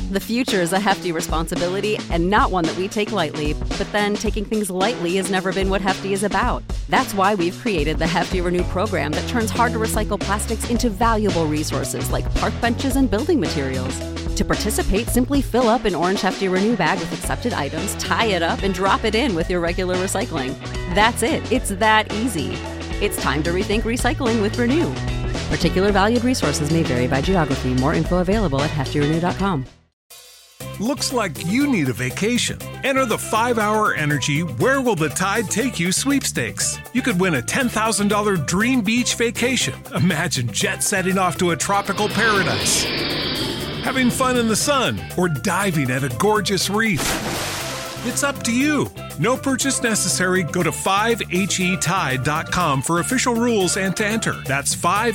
The future is a hefty responsibility and not one that we take lightly, but then taking things lightly has never been what Hefty is about. That's why we've created the Hefty Renew program that turns hard-to-recycle plastics into valuable resources like park benches and building materials. To participate, simply fill up an orange Hefty Renew bag with accepted items, tie it up, and drop it in with your regular recycling. That's it. It's that easy. It's time to rethink recycling with Renew. Particular valued resources may vary by geography. More info available at heftyrenew.com. Looks like you need a vacation. Enter the 5-Hour Energy Where Will the Tide Take You sweepstakes. You could win a $10,000 dream beach vacation. Imagine jet setting off to a tropical paradise, having fun in the sun, or diving at a gorgeous reef. It's up to you. No purchase necessary. Go to 5HETide.com for official rules and to enter. That's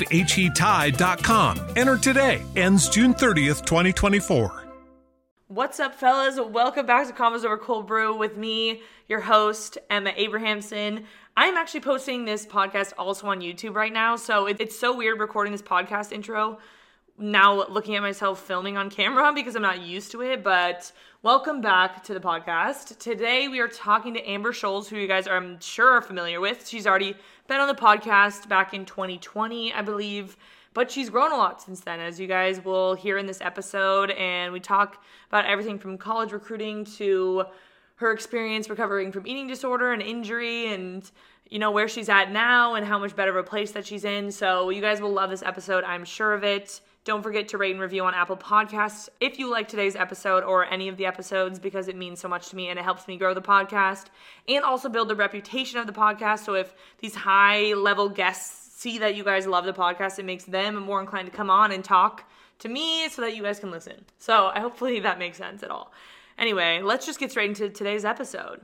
5HETide.com. Enter today. Ends June 30th, 2024. What's up, fellas? Welcome back to Convos Over Cold Brew with me, your host, Emma Abrahamson. I'm actually posting this podcast also on YouTube right now, so it's so weird recording this podcast intro now looking at myself filming on camera because I'm not used to it, but welcome back to the podcast. Today we are talking to Amber Scholes, who you guys are, I'm sure, are familiar with. She's already been on the podcast back in 2020, I believe, but she's grown a lot since then, as you guys will hear in this episode, and we talk about everything from college recruiting to her experience recovering from eating disorder and injury, and you know where she's at now and how much better of a place that she's in. So you guys will love this episode, I'm sure of it. Don't forget to rate and review on Apple Podcasts if you like today's episode or any of the episodes, because it means so much to me and it helps me grow the podcast and also build the reputation of the podcast. So if these high-level guests see that you guys love the podcast, it makes them more inclined to come on and talk to me so that you guys can listen. So hopefully that makes sense at all. Anyway, let's just get straight into today's episode.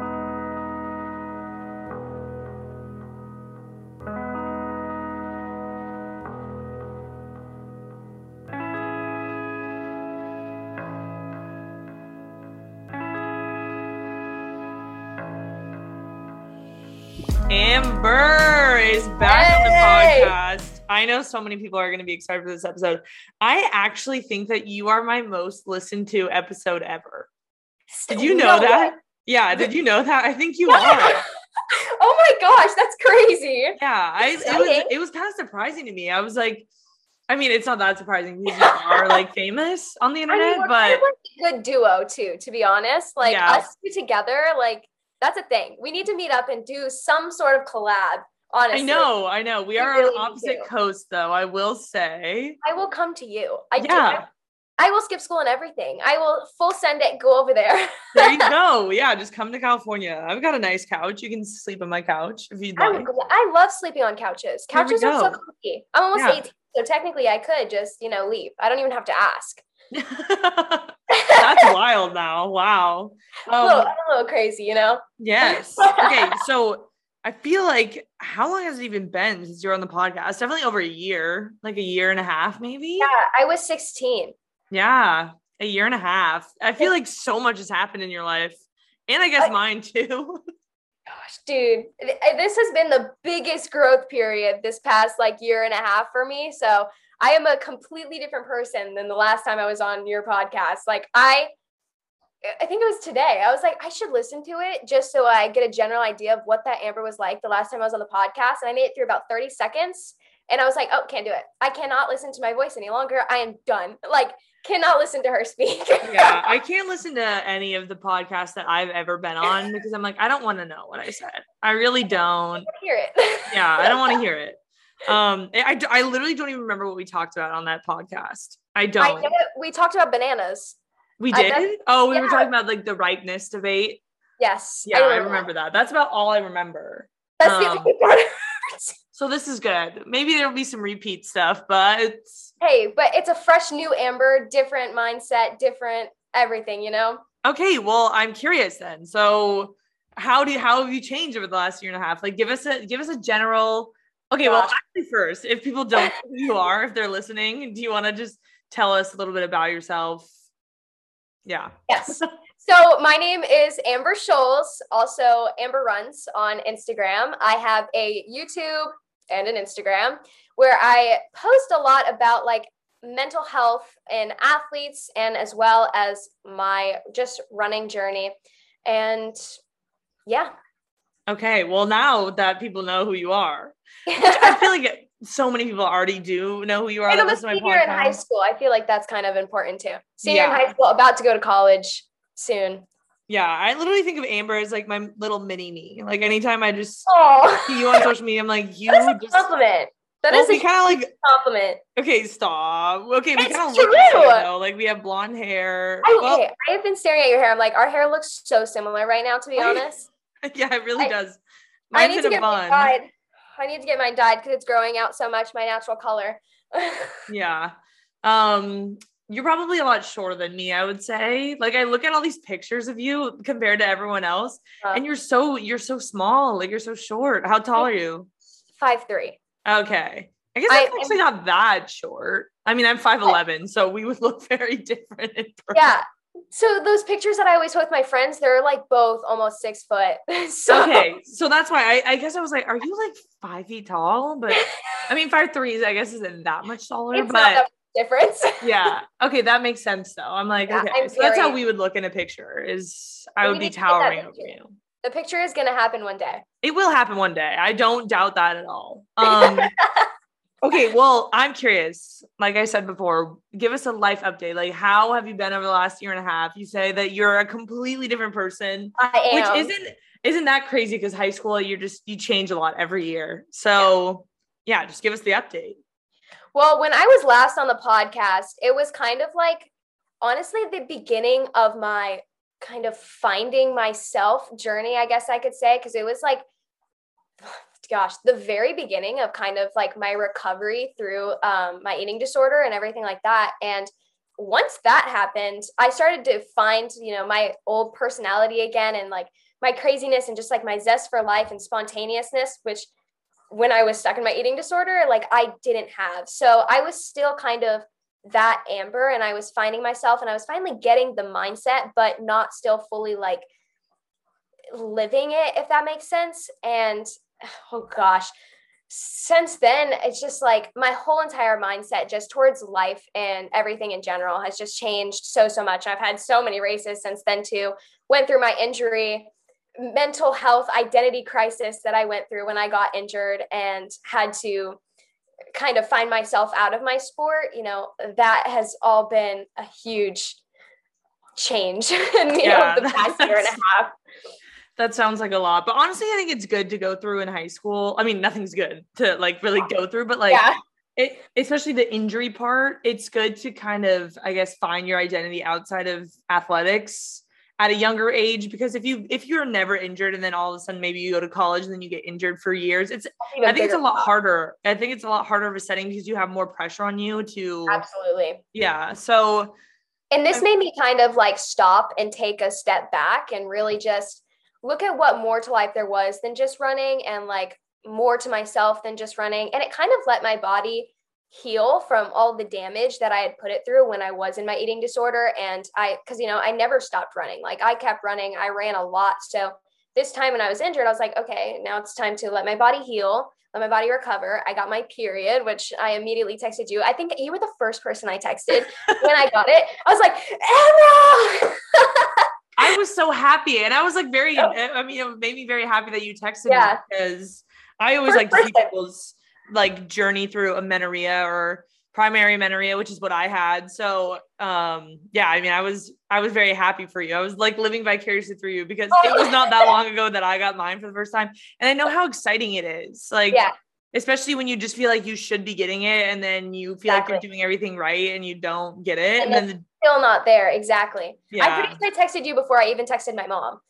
Amber is back on the podcast. I know so many people are going to be excited for this episode. I actually think that you are my most listened to episode ever. Did you know that? What? Yeah, did you know that? I think you are. Oh my gosh, that's crazy. Yeah, it was kind of surprising to me. I was like, I mean, it's not that surprising because you are like famous on the internet, we're but kind of like a good duo too, to be honest. Like us two together, like that's a thing. We need to meet up and do some sort of collab, honestly. I know. We are really on opposite coasts, though, I will say. I will come to you. I will skip school and everything. I will full send it, go over there. There you go. Yeah, just come to California. I've got a nice couch. You can sleep on my couch if you'd like. I love sleeping on couches. Couches are so comfy. I'm almost 18, so technically I could just, leave. I don't even have to ask. That's wild now. Wow. I'm a little crazy, Yes. Okay. So I feel like, how long has it even been since you're on the podcast? Definitely over a year, like a year and a half, maybe. Yeah. I was 16. Yeah. A year and a half. I feel like so much has happened in your life, and I guess mine too. Gosh, dude, this has been the biggest growth period this past year and a half for me. So I am a completely different person than the last time I was on your podcast. I think it was today. I was like, I should listen to it just so I get a general idea of what that Amber was like the last time I was on the podcast. And I made it through about 30 seconds. And I was like, oh, can't do it. I cannot listen to my voice any longer. I am done. Cannot listen to her speak. Yeah, I can't listen to any of the podcasts that I've ever been on because I'm like, I don't want to know what I said. I really don't. I want to hear it. Yeah, I don't want to hear it. I literally don't even remember what we talked about on that podcast. I don't. We talked about bananas. We did? We were talking about the ripeness debate. Yes. Yeah, I remember that. That's about all I remember. That's the only part. So this is good. Maybe there'll be some repeat stuff, but hey, but it's a fresh new Amber, different mindset, different everything, Okay, well, I'm curious then. So how have you changed over the last year and a half? Give us a general. Okay, well, actually first, if people don't know who you are, if they're listening, do you want to just tell us a little bit about yourself? Yeah. Yes. So my name is Amber Scholes, also Amber Runs on Instagram. I have a YouTube and an Instagram where I post a lot about mental health in athletes and as well as my just running journey. And yeah. Okay. Well, now that people know who you are, which I feel like so many people already do know who you are. And That I'm a listen to my senior in high podcast. school. I feel like that's kind of important too. Senior in high school, about to go to college soon. Yeah, I literally think of Amber as like my little mini me. Like anytime I just Oh, see you on social media, I'm like, you that's a just compliment. That well, is we a kind of like compliment. okay, stop. Okay, we It's kind of look the true. same though. Like we have blonde hair. Well, I have been staring at your hair. I'm like, our hair looks so similar right now, to be honest. yeah, it really does. I Mine's need in to a get mine bun. dyed. I need to get mine dyed because it's growing out so much, my natural color. Yeah. You're probably a lot shorter than me, I would say. Like I look at all these pictures of you compared to everyone else, and you're so small. Like you're so short. How tall are you? 5'3". Okay. I guess I'm actually not that short. I mean, I'm 5'11", so we would look very different in person. Yeah. So those pictures that I always post with my friends, they're like both almost 6 foot. Okay. So that's why I guess I was like, are you like 5 feet tall? But I mean, 5'3", I guess isn't that much taller, it's but not that much difference. yeah. Okay. That makes sense though. I'm like, Yeah, okay. So that's how we would look in a picture is I would be towering over you. The picture is going to happen one day. It will happen one day. I don't doubt that at all. Okay, well, I'm curious. Like I said before, give us a life update. Like, how have you been over the last year and a half? You say that you're a completely different person. I am. Which isn't that crazy? Because high school, you change a lot every year. So yeah, just give us the update. Well, when I was last on the podcast, it was kind of like, honestly, the beginning of my kind of finding myself journey, I guess I could say, because it was like, gosh, the very beginning of kind of like my recovery through my eating disorder and everything like that. And once that happened, I started to find, my old personality again and like my craziness and just like my zest for life and spontaneousness, which when I was stuck in my eating disorder, like I didn't have. So I was still kind of that Amber and I was finding myself and I was finally getting the mindset, but not still fully like living it, if that makes sense. And oh gosh, since then, it's just like my whole entire mindset just towards life and everything in general has just changed so much. I've had so many races since then too, went through my injury, mental health, identity crisis that I went through when I got injured and had to kind of find myself out of my sport. That has all been a huge change in the past year and a half. That sounds like a lot, but honestly, I think it's good to go through in high school. I mean, nothing's good to like really go through, but like especially the injury part, it's good to kind of, I guess, find your identity outside of athletics at a younger age, because if you're never injured and then all of a sudden maybe you go to college and then you get injured for years, I think it's a lot harder. I think it's a lot harder of a setting because you have more pressure on you to absolutely. Yeah. So, and this made me kind of like stop and take a step back and really just look at what more to life there was than just running and like more to myself than just running. And it kind of let my body heal from all the damage that I had put it through when I was in my eating disorder. And because I never stopped running. Like I kept running. I ran a lot. So this time when I was injured, I was like, okay, now it's time to let my body heal, let my body recover. I got my period, which I immediately texted you. I think you were the first person I texted when I got it. I was like, Emma! I was so happy. And I was like it made me very happy that you texted me, because I always like to see people's like journey through amenorrhea or primary amenorrhea, which is what I had. So, I mean, I was very happy for you. I was like living vicariously through you because it was not that long ago that I got mine for the first time. And I know how exciting it is. Like, especially when you just feel like you should be getting it. And then you feel like you're doing everything right and you don't get it. And then still not there. Exactly. Yeah. I'm pretty sure I texted you before I even texted my mom.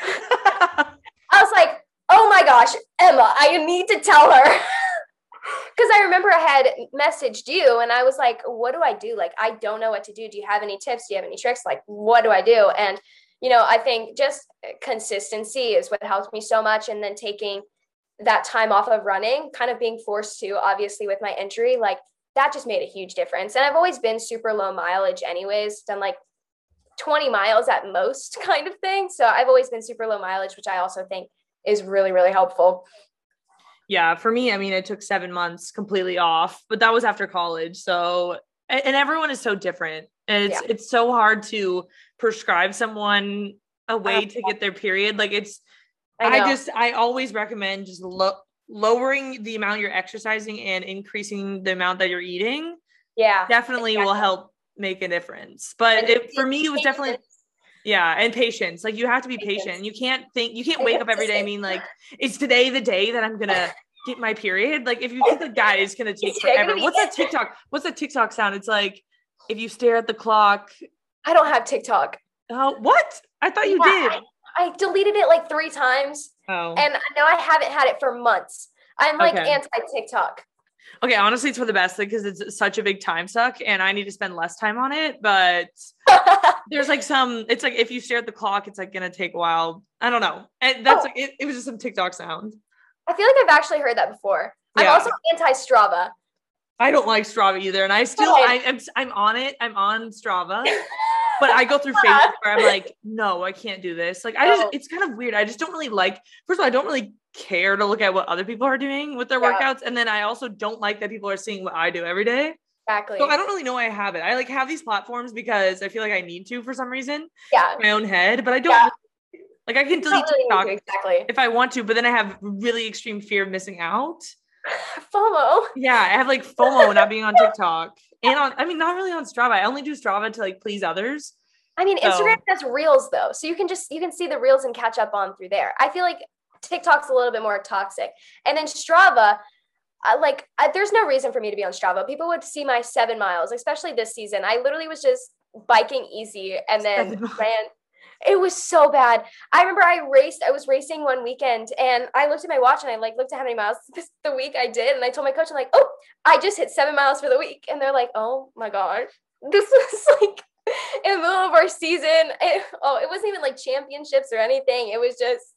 I was like, oh my gosh, Emma, I need to tell her. Because I remember I had messaged you and I was like, what do I do? Like, I don't know what to do. Do you have any tips? Do you have any tricks? Like, what do I do? And, I think just consistency is what helped me so much. And then taking that time off of running, kind of being forced to, obviously with my injury, like that just made a huge difference. And I've always been super low mileage anyways, done like 20 miles at most kind of thing. So I've always been super low mileage, which I also think is really, really helpful. Yeah, for me, I mean, it took 7 months completely off, but that was after college. So And everyone is so different. And it's so hard to prescribe someone a way to get their period. Like I always recommend just lowering the amount you're exercising and increasing the amount that you're eating. Yeah, definitely will help make a difference. But for me, it was definitely, and patience. Like you have to be patient. You can't wake up every day. I mean, like, is today the day that I'm going to get my period? Like if you think the guy is going to take forever, what's that TikTok sound? It's like, if you stare at the clock. I don't have TikTok. Oh, what? I thought you did. I deleted it like 3 times. Oh. And now I haven't had it for months. I'm like anti-TikTok. Okay, honestly, it's for the best because it's such a big time suck and I need to spend less time on it. But there's like it's like if you stare at the clock, it's like going to take a while. I don't know. And that's like, it was just some TikTok sound. I feel like I've actually heard that before. Yeah. I'm also anti-Strava. I don't like Strava either. And I still, I'm on it. I'm on Strava. But I go through phases where I'm like, no, I can't do this. Like it's kind of weird. I just don't really first of all, I don't really care to look at what other people are doing with their workouts. And then I also don't like that people are seeing what I do every day. Exactly. So I don't really know why I have it. I like have these platforms because I feel like I need to for some reason. Yeah. In my own head, but I don't like I can delete TikTok if I want to, but then I have really extreme fear of missing out. FOMO. Yeah, I have like FOMO not being on TikTok and not really on Strava. I only do Strava to like please others. I mean, Instagram has reels though. So you can see the reels and catch up on through there. I feel like TikTok's a little bit more toxic. And then Strava, there's no reason for me to be on Strava. People would see my 7 miles, especially this season. I literally was just biking easy and then ran. It was so bad. I remember I was racing one weekend and I looked at my watch and I looked at how many miles the week I did. And I told my coach, I'm like, oh, I just hit 7 miles for the week. And they're like, oh my gosh, this was like in the middle of our season. It wasn't even like championships or anything. It was just,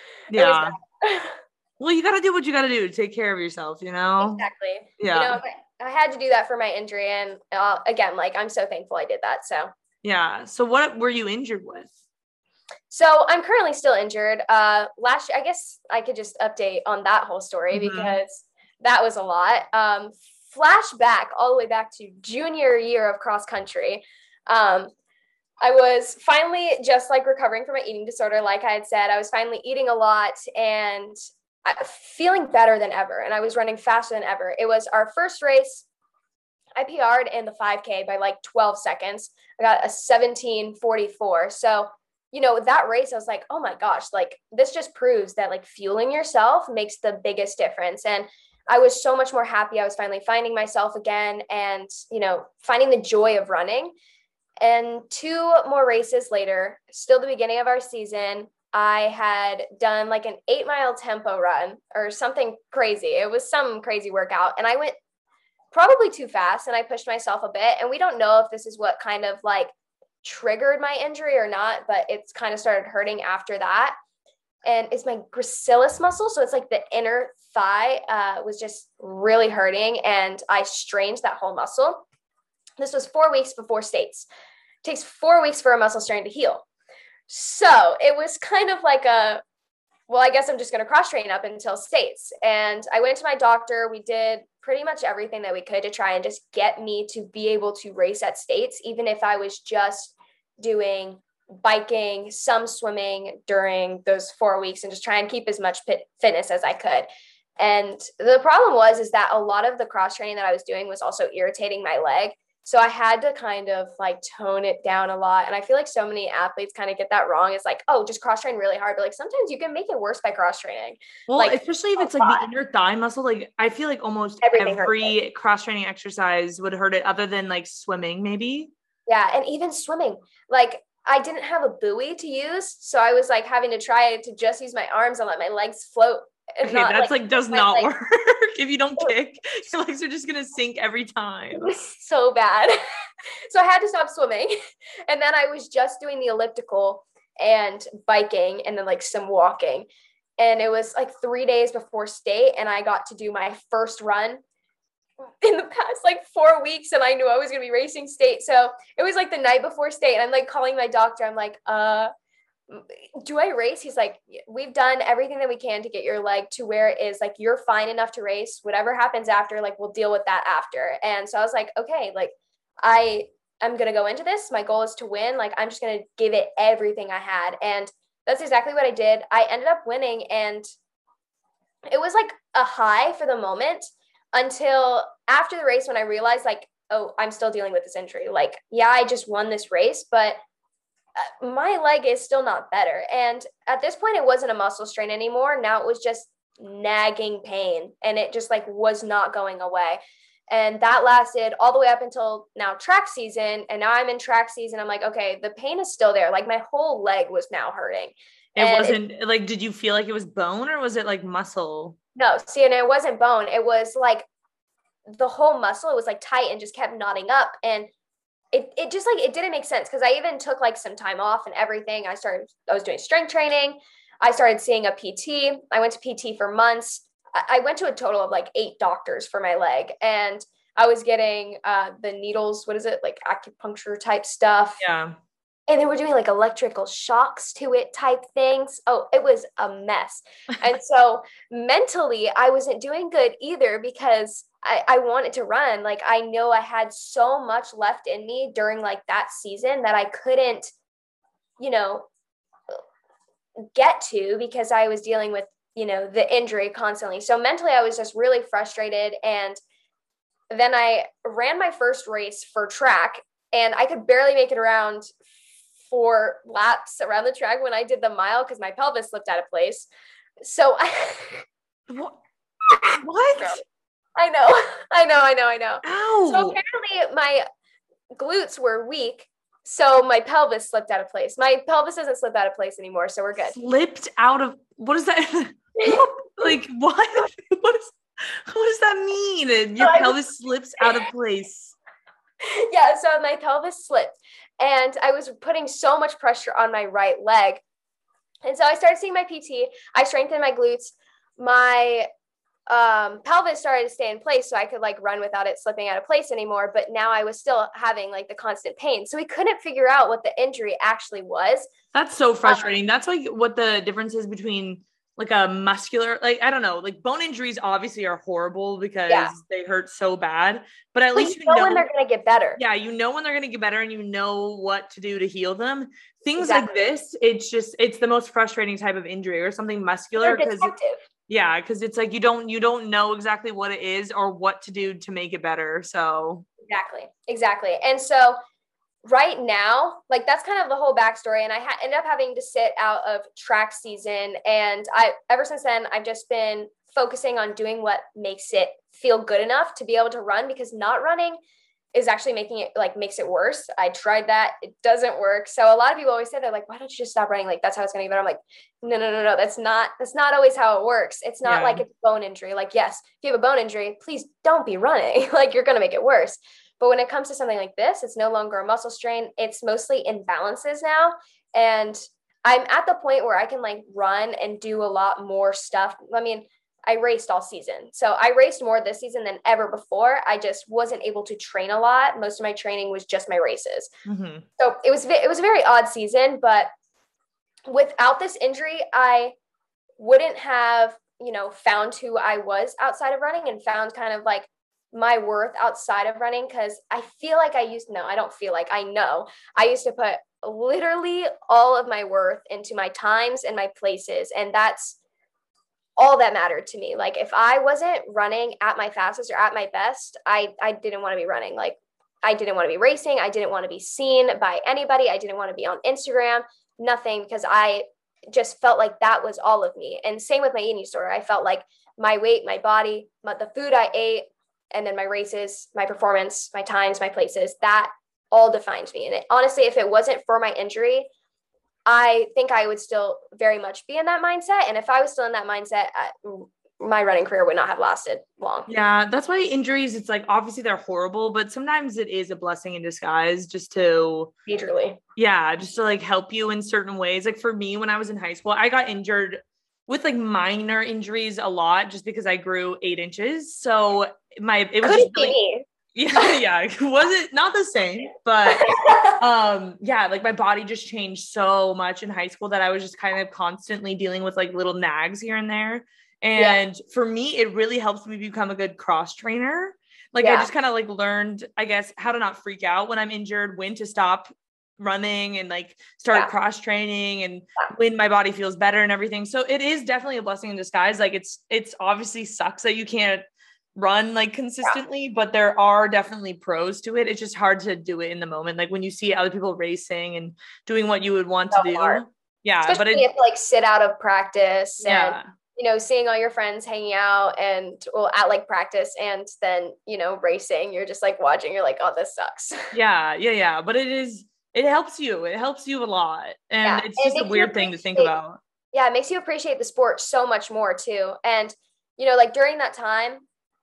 well, you got to do what you got to do to take care of yourself, you know? Exactly. Yeah. I had to do that for my injury. And again, I'm so thankful I did that. So, yeah. So what were you injured with? So I'm currently still injured. Last year, I guess I could just update on that whole story because that was a lot. Flashback all the way back to junior year of cross country. I was finally just recovering from my eating disorder. Like I had said, I was finally eating a lot and feeling better than ever. And I was running faster than ever. It was our first race. I PR'd in the 5K by 12 seconds. I got a 17:44. So, that race, I was like, oh my gosh, this just proves that fueling yourself makes the biggest difference. And I was so much more happy. I was finally finding myself again and, finding the joy of running. And 2 more races later, still the beginning of our season, I had done an 8-mile tempo run or something crazy. It was some crazy workout. And I went probably too fast and I pushed myself a bit. And we don't know if this is what kind of triggered my injury or not, but it's kind of started hurting after that. And it's my gracilis muscle. So it's the inner thigh was just really hurting and I strained that whole muscle. This was 4 weeks before states. It takes 4 weeks for a muscle strain to heal. So it was kind of I guess I'm just going to cross train up until states. And I went to my doctor. We did pretty much everything that we could to try and just get me to be able to race at states, even if I was just doing biking, some swimming during those 4 weeks and just try and keep as much fitness as I could. And the problem is that a lot of the cross training that I was doing was also irritating my leg. So I had to kind of tone it down a lot. And I feel so many athletes kind of get that wrong. It's just cross train really hard. But sometimes you can make it worse by cross training. Well, especially if it's the inner thigh muscle, I feel almost every cross training exercise would hurt it other than swimming maybe. Yeah. And even swimming, I didn't have a buoy to use. So I was having to try to just use my arms and let my legs float. Okay, that's does not work. If you don't kick, your legs are just going to sink every time. It was so bad. So I had to stop swimming. And then I was just doing the elliptical and biking and then some walking. And it was 3 days before state. And I got to do my first run in the past 4 weeks. And I knew I was going to be racing state. So it was the night before state. And I'm calling my doctor. I'm do I race? He's like, we've done everything that we can to get your leg to where it is you're fine enough to race. Whatever happens after, we'll deal with that after. And so I was like, okay, I'm going to go into this. My goal is to win. Like, I'm just going to give it everything I had. And that's exactly what I did. I ended up winning, and it was like a high for the moment until after the race when I realized, like, oh, I'm still dealing with this injury. Like, yeah, I just won this race, but my leg is still not better. And at this point, it wasn't a muscle strain anymore. Now it was just nagging pain, and it just like was not going away. And that lasted all the way up until now track season. And now I'm in track season. I'm like, okay, the pain is still there. Like, my whole leg was now hurting. It wasn't like, did you feel like it was bone, or was it like muscle? No, see, and it wasn't bone. It was like the whole muscle. It was like tight and just kept knotting up. And it just like, it didn't make sense, because I even took like some time off and everything. I was doing strength training. I started seeing a PT. I went to PT for months. I went to a total of like 8 doctors for my leg, and I was getting the needles. What is it? Like acupuncture type stuff. Yeah. And they were doing like electrical shocks to it type things. Oh, it was a mess. And so mentally, I wasn't doing good either, because I wanted to run. Like, I know I had so much left in me during like that season that I couldn't, get to, because I was dealing with, the injury constantly. So mentally, I was just really frustrated. And then I ran my first race for track, and I could barely make it around 4 laps around the track when I did the mile, because my pelvis slipped out of place. So What? I know. Ow. So apparently my glutes were weak, so my pelvis slipped out of place. My pelvis doesn't slip out of place anymore, so we're good. Slipped out of, what is that? Like, what? What does that mean? Your pelvis slips out of place. Yeah, so my pelvis slipped, and I was putting so much pressure on my right leg. And so I started seeing my PT. I strengthened my glutes. My pelvis started to stay in place, so I could like run without it slipping out of place anymore. But now I was still having like the constant pain. So we couldn't figure out what the injury actually was. That's so frustrating. That's like what the difference is between like a muscular, like, I don't know, like bone injuries obviously are horrible because they hurt so bad, but at least you know when they're going to get better. Yeah. You know when they're going to get better, and you know what to do to heal them. Things like this, it's the most frustrating type of injury, or something muscular. Because it's like you don't know exactly what it is or what to do to make it better. So Exactly. And so right now, like, that's kind of the whole backstory. And I ended up having to sit out of track season. And ever since then, I've just been focusing on doing what makes it feel good enough to be able to run, because not running is actually makes it worse. I tried that. It doesn't work. So a lot of people always say, they're like, why don't you just stop running? Like, that's how it's going to get better. I'm like, no. That's not always how it works. It's not like it's a bone injury. Like, yes, if you have a bone injury, please don't be running. Like, you're going to make it worse. But when it comes to something like this, it's no longer a muscle strain. It's mostly imbalances now. And I'm at the point where I can like run and do a lot more stuff. I mean, I raced all season. So I raced more this season than ever before. I just wasn't able to train a lot. Most of my training was just my races. Mm-hmm. So it was a very odd season, but without this injury, I wouldn't have, found who I was outside of running, and found kind of like my worth outside of running. Cause I feel like I know I used to put literally all of my worth into my times and my places. And that's all that mattered to me. Like, if I wasn't running at my fastest or at my best, I didn't want to be running. Like, I didn't want to be racing. I didn't want to be seen by anybody. I didn't want to be on Instagram, nothing, because I just felt like that was all of me. And same with my eating disorder. I felt like my weight, my body, the food I ate, and then my races, my performance, my times, my places, that all defined me. And honestly, if it wasn't for my injury, I think I would still very much be in that mindset. And if I was still in that mindset, my running career would not have lasted long. Yeah, that's why injuries, it's like, obviously they're horrible, but sometimes it is a blessing in disguise just to like help you in certain ways. Like for me, when I was in high school, I got injured with like minor injuries a lot just because I grew 8 inches. So it was could it be me? Yeah. It wasn't not the same, but like my body just changed so much in high school that I was just kind of constantly dealing with like little nags here and there. And for me, it really helps me become a good cross trainer, Like I just kind of like learned, I guess, how to not freak out when I'm injured, when to stop running and like start cross training, and when my body feels better and everything. So it is definitely a blessing in disguise. Like it's obviously sucks that you can't run like consistently, but there are definitely pros to it. It's just hard to do it in the moment. Like when you see other people racing and doing what you would want to do. Hard. Yeah. Especially but you have to like sit out of practice and, yeah. Seeing all your friends hanging out and at like practice and then, racing, you're just like watching, you're like, oh, this sucks. Yeah. But it helps you. It helps you a lot. And it's just a weird thing to think about. Yeah. It makes you appreciate the sport so much more too. And, like during that time,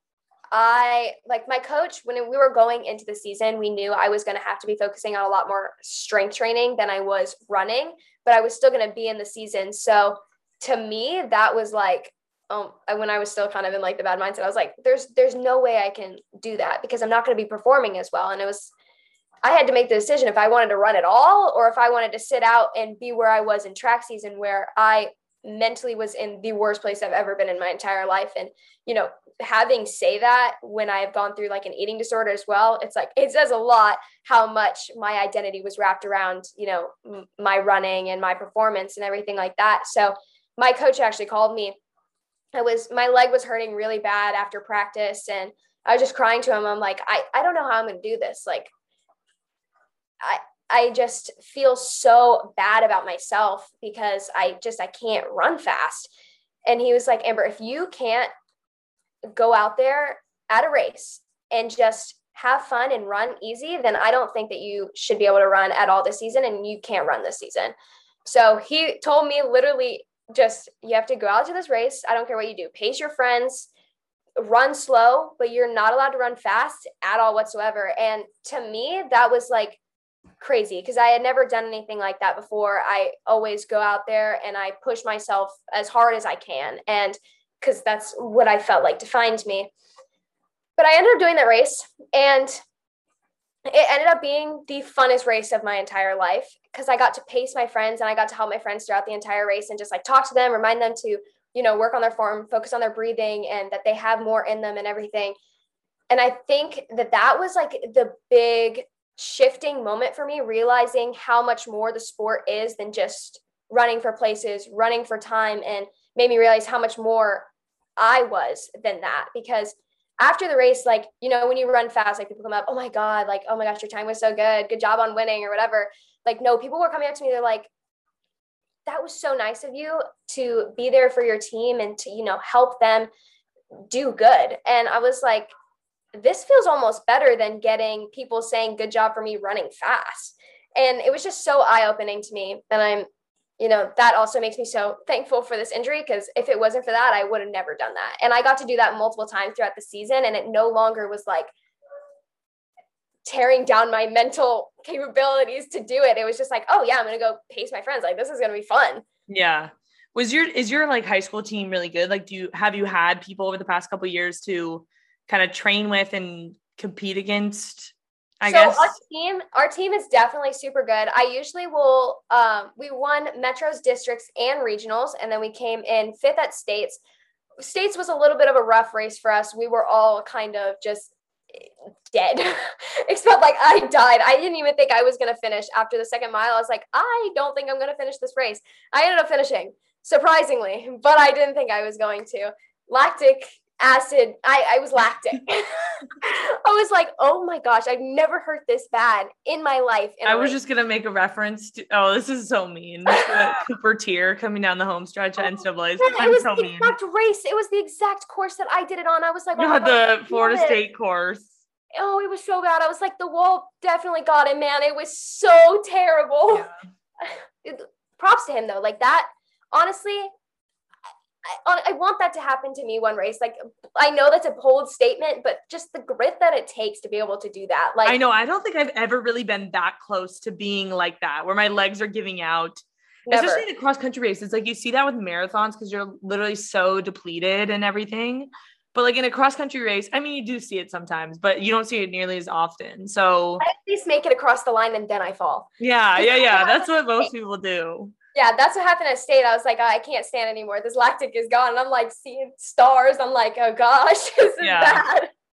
my coach, when we were going into the season, we knew I was going to have to be focusing on a lot more strength training than I was running, but I was still going to be in the season. So to me, that was like, when I was still kind of in like the bad mindset, I was like, there's no way I can do that because I'm not going to be performing as well. And I had to make the decision if I wanted to run at all, or if I wanted to sit out and be where I was in track season, where I mentally was in the worst place I've ever been in my entire life. And, having say that when I've gone through like an eating disorder as well, it's like, it says a lot how much my identity was wrapped around, my running and my performance and everything like that. So my coach actually called me. My leg was hurting really bad after practice. And I was just crying to him. I'm like, I don't know how I'm going to do this. Like, I just feel so bad about myself because I can't run fast. And he was like, Amber, if you can't go out there at a race and just have fun and run easy, then I don't think that you should be able to run at all this season, and you can't run this season. So he told me literally just, you have to go out to this race. I don't care what you do. Pace your friends, run slow, but you're not allowed to run fast at all whatsoever. And to me, that was like crazy because I had never done anything like that before. I always go out there and I push myself as hard as I can. And because that's what I felt like defined me. But I ended up doing that race, and it ended up being the funnest race of my entire life because I got to pace my friends and I got to help my friends throughout the entire race and just like talk to them, remind them to, work on their form, focus on their breathing, and that they have more in them and everything. And I think that was like the big shifting moment for me, realizing how much more the sport is than just running for places, running for time, and made me realize how much more I was than that. Because after the race, like, when you run fast, like people come up, oh my God, like, oh my gosh, your time was so good. Good job on winning or whatever. Like, no, people were coming up to me. They're like, that was so nice of you to be there for your team and to, help them do good. And I was like, this feels almost better than getting people saying good job for me running fast. And it was just so eye-opening to me. And I'm, that also makes me so thankful for this injury, because if it wasn't for that, I would have never done that. And I got to do that multiple times throughout the season. And it no longer was like tearing down my mental capabilities to do it. It was just like, oh yeah, I'm going to go pace my friends. Like, this is going to be fun. Yeah. Is your like high school team really good? Like, have you had people over the past couple of years to kind of train with and compete against? I guess our team is definitely super good. I usually will, we won Metros, districts, and regionals, and then we came in 5th at states. States was a little bit of a rough race for us. We were all kind of just dead, except like I died. I didn't even think I was going to finish after the second mile. I was like, I don't think I'm going to finish this race. I ended up finishing, surprisingly, but I didn't think I was going to. Lactic acid, I was lactic. I was like, oh my gosh, I've never hurt this bad in my life. I was just gonna make a reference to, this is so mean, Cooper Tier coming down the home stretch at NCAAs. It was so the exact race. It was the exact course that I did it on. I was like, oh, the Florida State course. Oh, it was so bad. I was like, the wall definitely got him, man. It was so terrible. Yeah. Props to him though. Like that, honestly, I want that to happen to me one race. Like, I know that's a bold statement, but just the grit that it takes to be able to do that. Like, I know, I don't think I've ever really been that close to being like that, where my legs are giving out, never. Especially in a cross country race. It's like, you see that with marathons because you're literally so depleted and everything. But like in a cross country race, I mean, you do see it sometimes, but you don't see it nearly as often. So I at least make it across the line and then I fall. Yeah. That's what most people do. Yeah, that's what happened at state. I was like, I can't stand anymore. This lactic is gone. And I'm like seeing stars. I'm like, oh gosh, this is bad.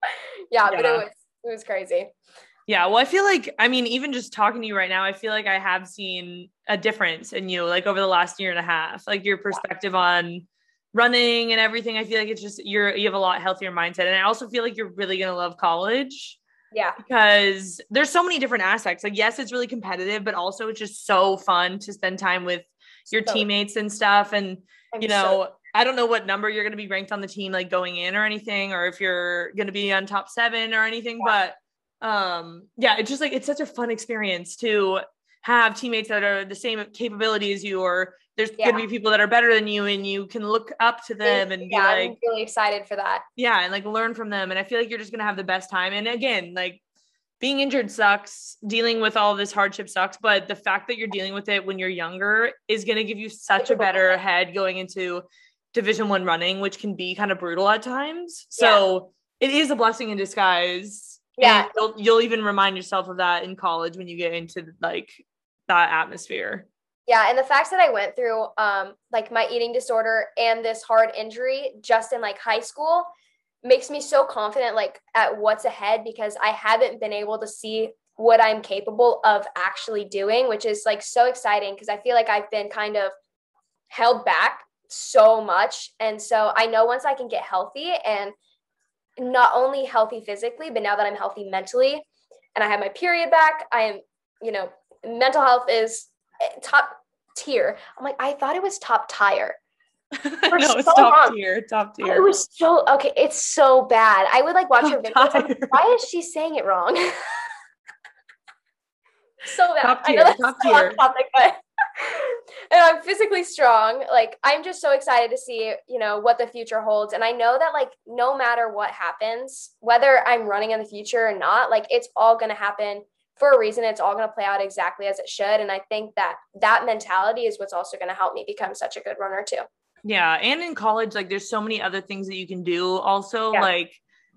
Yeah, but it was crazy. Yeah. Well, I feel like, I mean, even just talking to you right now, I feel like I have seen a difference in you, like over the last year and a half, like your perspective on running and everything. I feel like it's just, you have a lot healthier mindset. And I also feel like you're really going to love college. Yeah. Because there's so many different aspects. Like, yes, it's really competitive, but also it's just so fun to spend time with your teammates and stuff. And, I don't know what number you're going to be ranked on the team, like going in or anything, or if you're going to be on top 7 or anything, but it's just like, it's such a fun experience to have teammates that are the same capability as you, or there's going to be people that are better than you and you can look up to them and be like, I'm really excited for that. Yeah. And like learn from them. And I feel like you're just going to have the best time. And again, like being injured sucks, dealing with all this hardship sucks, but the fact that you're dealing with it when you're younger is going to give you such a better head going into Division I running, which can be kind of brutal at times. So it is a blessing in disguise. Yeah. And you'll even remind yourself of that in college when you get into like that atmosphere. Yeah. And the fact that I went through like my eating disorder and this hard injury just in like high school makes me so confident like at what's ahead, because I haven't been able to see what I'm capable of actually doing, which is like so exciting because I feel like I've been kind of held back so much. And so I know once I can get healthy, and not only healthy physically, but now that I'm healthy mentally and I have my period back, I am, mental health is top tier. I'm like, I thought it was top tier. No, it's so top tier. It was so, okay. It's so bad. I would like watch her videos. Like, why is she saying it wrong? So bad. Top tier. Topic, but and I'm physically strong. Like, I'm just so excited to see, what the future holds. And I know that like, no matter what happens, whether I'm running in the future or not, like it's all going to happen for a reason. It's all going to play out exactly as it should. And I think that mentality is what's also going to help me become such a good runner too. Yeah. And in college, like there's so many other things that you can do also, like,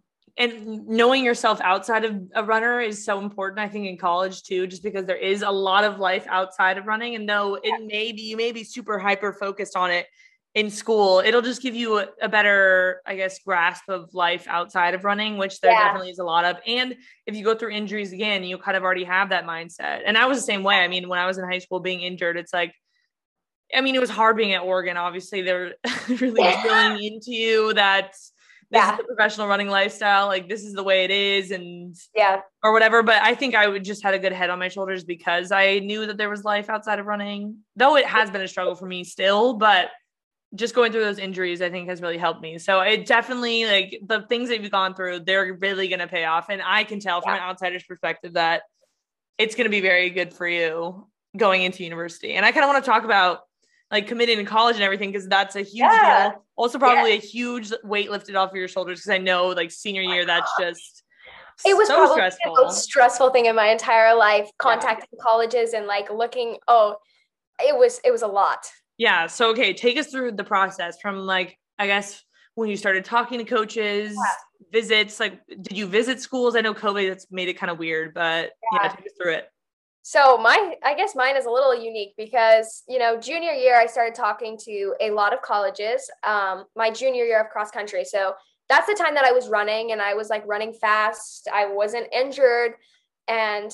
and knowing yourself outside of a runner is so important, I think, in college too, just because there is a lot of life outside of running. And though you may be super hyper focused on it in school, it'll just give you a better, I guess, grasp of life outside of running, which there definitely is a lot of. And if you go through injuries again, you kind of already have that mindset. And I was the same way. I mean, when I was in high school being injured, it's like, I mean, it was hard being at Oregon. Obviously, they're really drilling into you that this is the professional running lifestyle. Like, this is the way it is, and or whatever. But I think I would just had a good head on my shoulders because I knew that there was life outside of running, though it has been a struggle for me still. But just going through those injuries, I think, has really helped me. So it definitely, like, the things that you've gone through, they're really going to pay off. And I can tell from an outsider's perspective that it's going to be very good for you going into university. And I kind of want to talk about like committing to college and everything, because that's a huge deal. Also probably a huge weight lifted off of your shoulders, because I know like senior year, that's just it was so probably stressful. the most stressful thing in my entire life, contacting colleges and like looking, it was a lot. Yeah. So, okay, take us through the process from like, I guess when you started talking to coaches, visits, like, did you visit schools? I know COVID that's made it kind of weird, but take us through it. So I guess mine is a little unique because, junior year, I started talking to a lot of colleges, my junior year of cross country. So that's the time that I was running, and I was like running fast. I wasn't injured. And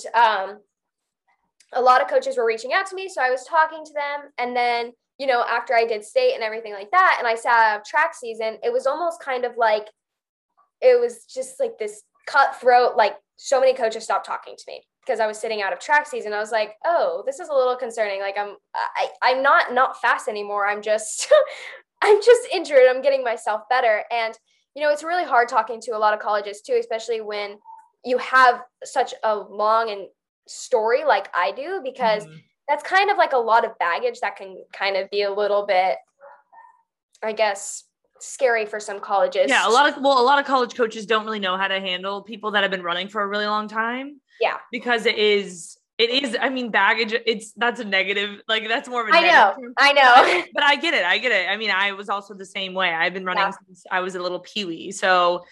a lot of coaches were reaching out to me. So I was talking to them. And then, after I did state and everything like that, and I sat out track season, it was almost kind of like, it was just like this cutthroat, like so many coaches stopped talking to me because I was sitting out of track season. I was like, oh, this is a little concerning. Like I'm not fast anymore. I'm just injured. I'm getting myself better. And, it's really hard talking to a lot of colleges too, especially when you have such a long and story like I do, because that's kind of like a lot of baggage that can kind of be a little bit, I guess, scary for some colleges. Yeah. A lot of college coaches don't really know how to handle people that have been running for a really long time. Yeah. Because it is, I mean, baggage, that's a negative, like that's more of a negative term. I know. But I get it. I mean, I was also the same way. I've been running since I was a little peewee. So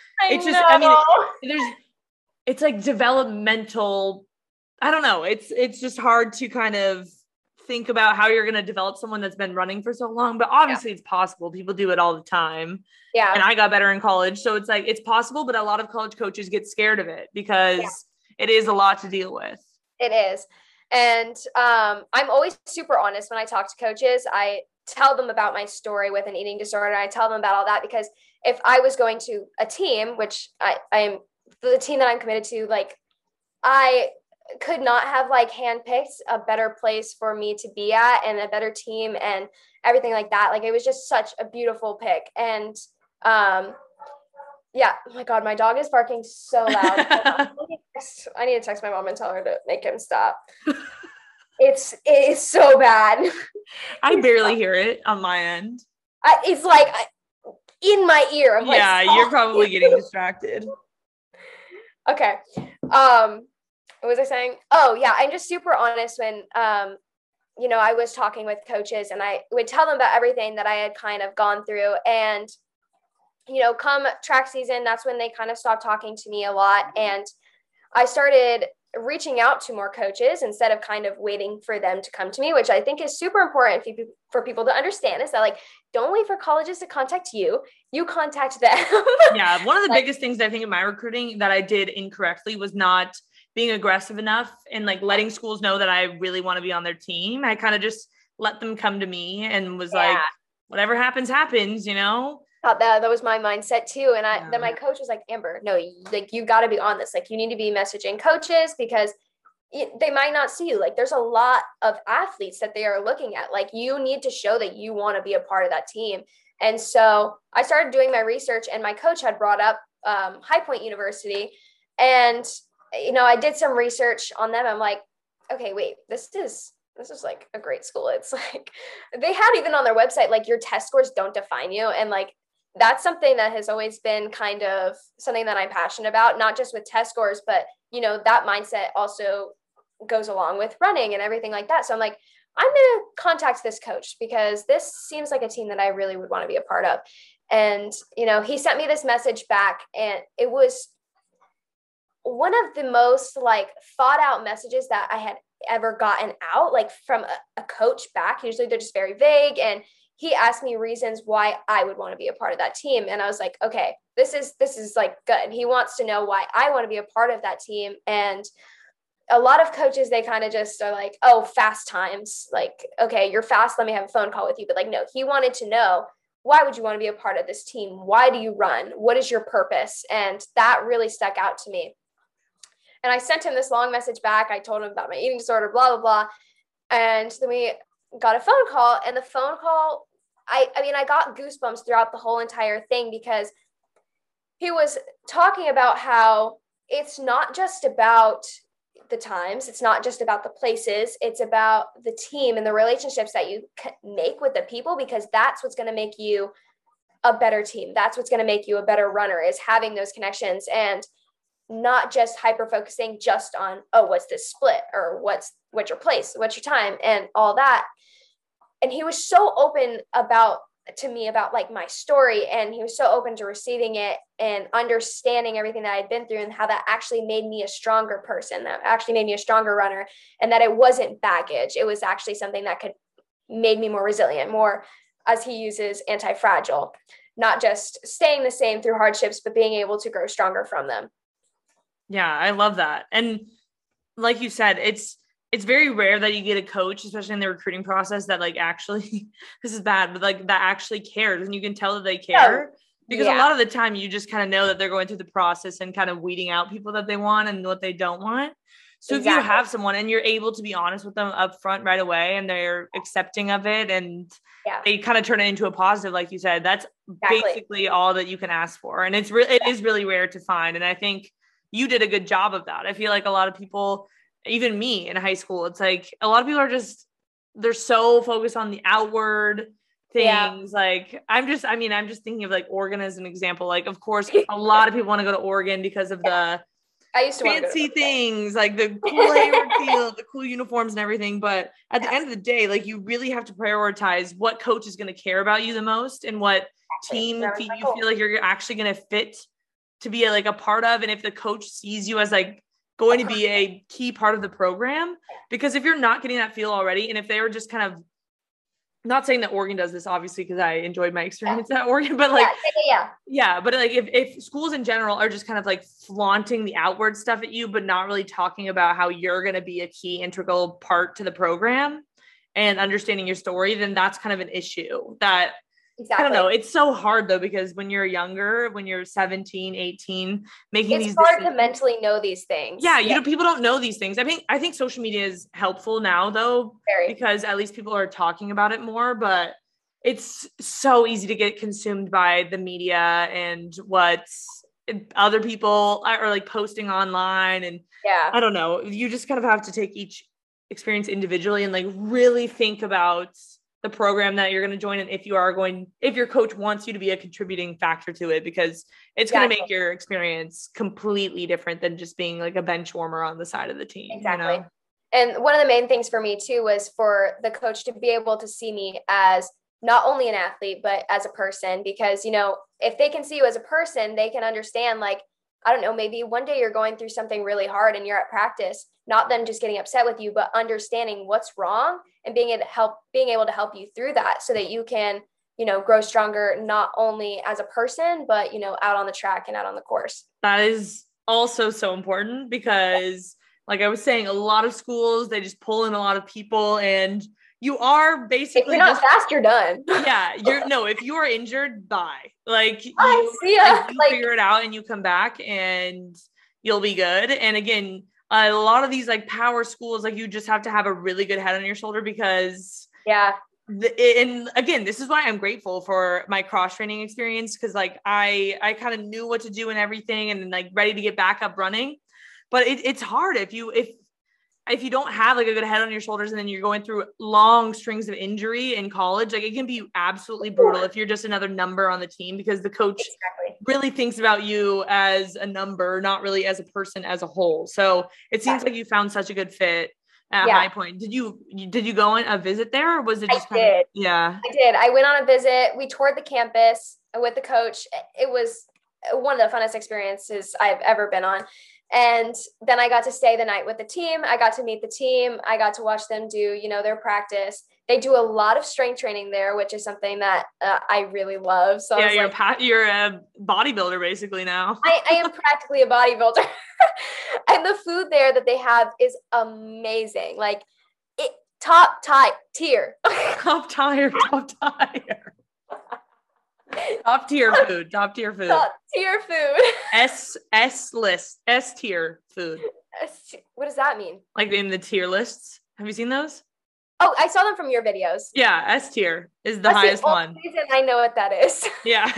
it's like developmental, I don't know. It's just hard to kind of think about how you're going to develop someone that's been running for so long, but obviously it's possible. People do it all the time. Yeah. And I got better in college. So it's like, it's possible, but a lot of college coaches get scared of it because it is a lot to deal with. It is. And I'm always super honest when I talk to coaches. I tell them about my story with an eating disorder. I tell them about all that, because if I was going to a team, which I am the team that I'm committed to, like I could not have like handpicked a better place for me to be at and a better team and everything like that. Like it was just such a beautiful pick. And yeah, oh my God, my dog is barking so loud. I need to text my mom and tell her to make him stop. It is so bad. I barely hear it on my end. It's like in my ear. I'm like, yeah, you're probably getting distracted. Okay. What was I saying? Oh yeah, I'm just super honest when I was talking with coaches, and I would tell them about everything that I had kind of gone through. And come track season, that's when they kind of stopped talking to me a lot. And I started reaching out to more coaches instead of kind of waiting for them to come to me, which I think is super important for people to understand, is that like, don't wait for colleges to contact you. You contact them. Yeah. One of the biggest things I think in my recruiting that I did incorrectly was not being aggressive enough and like letting schools know that I really want to be on their team. I kind of just let them come to me and was like, whatever happens, Thought that was my mindset too. And then my coach was like, Amber, no, like you got to be on this. Like you need to be messaging coaches because they might not see you. Like there's a lot of athletes that they are looking at. Like you need to show that you want to be a part of that team. And so I started doing my research, and my coach had brought up High Point University, and I did some research on them. I'm like, okay, wait, this is like a great school. It's like they had even on their website, like your test scores don't define you. And like, that's something that has always been kind of something that I'm passionate about, not just with test scores, but that mindset also goes along with running and everything like that. So I'm like, I'm going to contact this coach because this seems like a team that I really would want to be a part of. And, he sent me this message back, and it was one of the most like thought out messages that I had ever gotten out, like from a coach back. Usually they're just very vague. And he asked me reasons why I would want to be a part of that team. And I was like, okay, this is like good. He wants to know why I want to be a part of that team. And a lot of coaches, they kind of just are like, oh, fast times. Like, okay, you're fast. Let me have a phone call with you. But like, no, he wanted to know, why would you want to be a part of this team? Why do you run? What is your purpose? And that really stuck out to me. And I sent him this long message back. I told him about my eating disorder, blah, blah, blah. And then we got a phone call, and the phone call, I got goosebumps throughout the whole entire thing, because he was talking about how it's not just about the times. It's not just about the places. It's about the team and the relationships that you make with the people, because that's what's going to make you a better team. That's what's going to make you a better runner, is having those connections, and not just hyper focusing just on, oh, what's this split, or what's your place, what's your time, and all that. And he was so open to me about like my story, and he was so open to receiving it and understanding everything that I'd been through, and how that actually made me a stronger person, that actually made me a stronger runner, and that it wasn't baggage. It was actually something that made me more resilient, more, as he uses, anti-fragile, not just staying the same through hardships, but being able to grow stronger from them. Yeah, I love that. And like you said, it's very rare that you get a coach, especially in the recruiting process, that like actually, this is bad, but like that actually cares, and you can tell that they care, because a lot of the time you just kind of know that they're going through the process and kind of weeding out people that they want and what they don't want. So if you have someone and you're able to be honest with them up front right away, and they're accepting of it, and they kind of turn it into a positive, like you said, that's basically all that you can ask for. And it is really rare to find. And I think you did a good job of that. I feel like a lot of people, even me in high school, it's like a lot of people they're so focused on the outward things. Like I'm just thinking of like Oregon as an example. Like, of course, a lot of people want to go to Oregon because of the fancy things, like the cool Hayward field, the cool uniforms and everything. But at the end of the day, like you really have to prioritize what coach is going to care about you the most, and what team you feel like you're actually going to fit to be like a part of. And if the coach sees you as like going to be a key part of the program, because if you're not getting that feel already, and if they were just kind of, not saying that Oregon does this, obviously, because I enjoyed my experience at Oregon, but like, but like if schools in general are just kind of like flaunting the outward stuff at you, but not really talking about how you're going to be a key integral part to the program and understanding your story, then that's kind of an issue that, I don't know. It's so hard though, because when you're younger, when you're 17, 18, it's hard to mentally know these things. Yeah. People don't know these things. I think social media is helpful now though, because at least people are talking about it more, but it's so easy to get consumed by the media and what other people are like posting online. And I don't know, you just kind of have to take each experience individually and like really think about the program that you're going to join, and if your coach wants you to be a contributing factor to it, because it's going to make your experience completely different than just being like a bench warmer on the side of the team. Exactly. You know? And one of the main things for me too was for the coach to be able to see me as not only an athlete, but as a person, because, you know, if they can see you as a person, they can understand, like, I don't know, maybe one day you're going through something really hard and you're at practice, not them just getting upset with you, but understanding what's wrong and being able to help you through that so that you can, you know, grow stronger, not only as a person, but, you know, out on the track and out on the course. That is also so important because, like I was saying, a lot of schools, they just pull in a lot of people, and you are basically, if you're not fast, you're done. If you are injured, bye. Like you figure it out and you come back and you'll be good. And again, a lot of these like power schools, like you just have to have a really good head on your shoulder, because and again, this is why I'm grateful for my cross training experience. Cause like I kind of knew what to do and everything, and like ready to get back up running. But it's hard if you don't have like a good head on your shoulders, and then you're going through long strings of injury in college. Like it can be absolutely brutal if you're just another number on the team, because the coach really thinks about you as a number, not really as a person as a whole. So it seems like you found such a good fit at High Point. Did you go on a visit there, or was it just I did. Yeah, I did. I went on a visit. We toured the campus with the coach. It was one of the funnest experiences I've ever been on. And then I got to stay the night with the team. I got to meet the team. I got to watch them do, you know, their practice. They do a lot of strength training there, which is something that I really love. So you're a bodybuilder basically now. I am practically a bodybuilder. And the food there that they have is amazing. Like top tier. Top tier. Top tier food. Top tier food. S tier food. What does that mean? Like in the tier lists. Have you seen those? Oh, I saw them from your videos. Yeah, S tier is the highest one. Reason I know what that is. Yeah.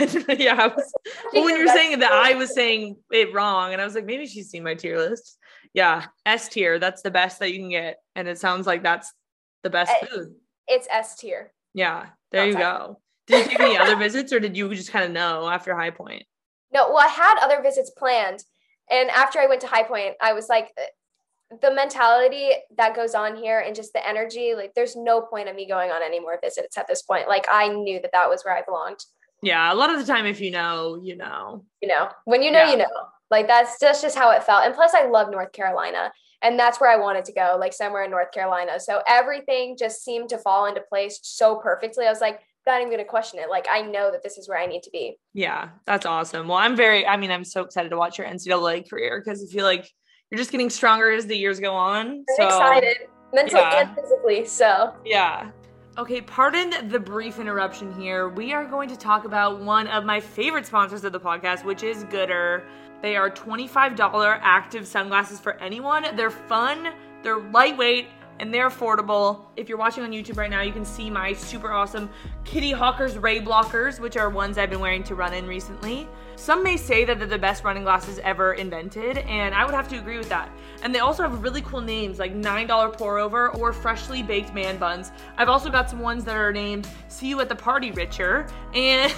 Well, when you were saying that, I was saying it wrong, and I was like, maybe she's seen my tier list. Yeah, S tier. That's the best that you can get, and it sounds like that's the best food. It's S tier. Yeah, there you go. Did you take any other visits, or did you just kind of know after High Point? No, well, I had other visits planned. And after I went to High Point, I was like, the mentality that goes on here and just the energy, like there's no point of me going on any more visits at this point. Like I knew that was where I belonged. Yeah. A lot of the time, if you know, you know. When you know, like that's just how it felt. And plus I love North Carolina, and that's where I wanted to go, like somewhere in North Carolina. So everything just seemed to fall into place so perfectly. I was like, not even going to question it. Like, I know that this is where I need to be. Yeah, that's awesome. Well, I'm so excited to watch your NCAA career, because I feel like you're just getting stronger as the years go on. I'm excited, mentally and physically. So, yeah. Okay, pardon the brief interruption here. We are going to talk about one of my favorite sponsors of the podcast, which is Goodr. They are $25 active sunglasses for anyone. They're fun, they're lightweight, and they're affordable. If you're watching on YouTube right now, you can see my super awesome Kitty Hawkers Ray Blockers, which are ones I've been wearing to run in recently. Some may say that they're the best running glasses ever invented, and I would have to agree with that. And they also have really cool names like $9 pour over or freshly baked man buns. I've also got some ones that are named See You at the Party Richer, and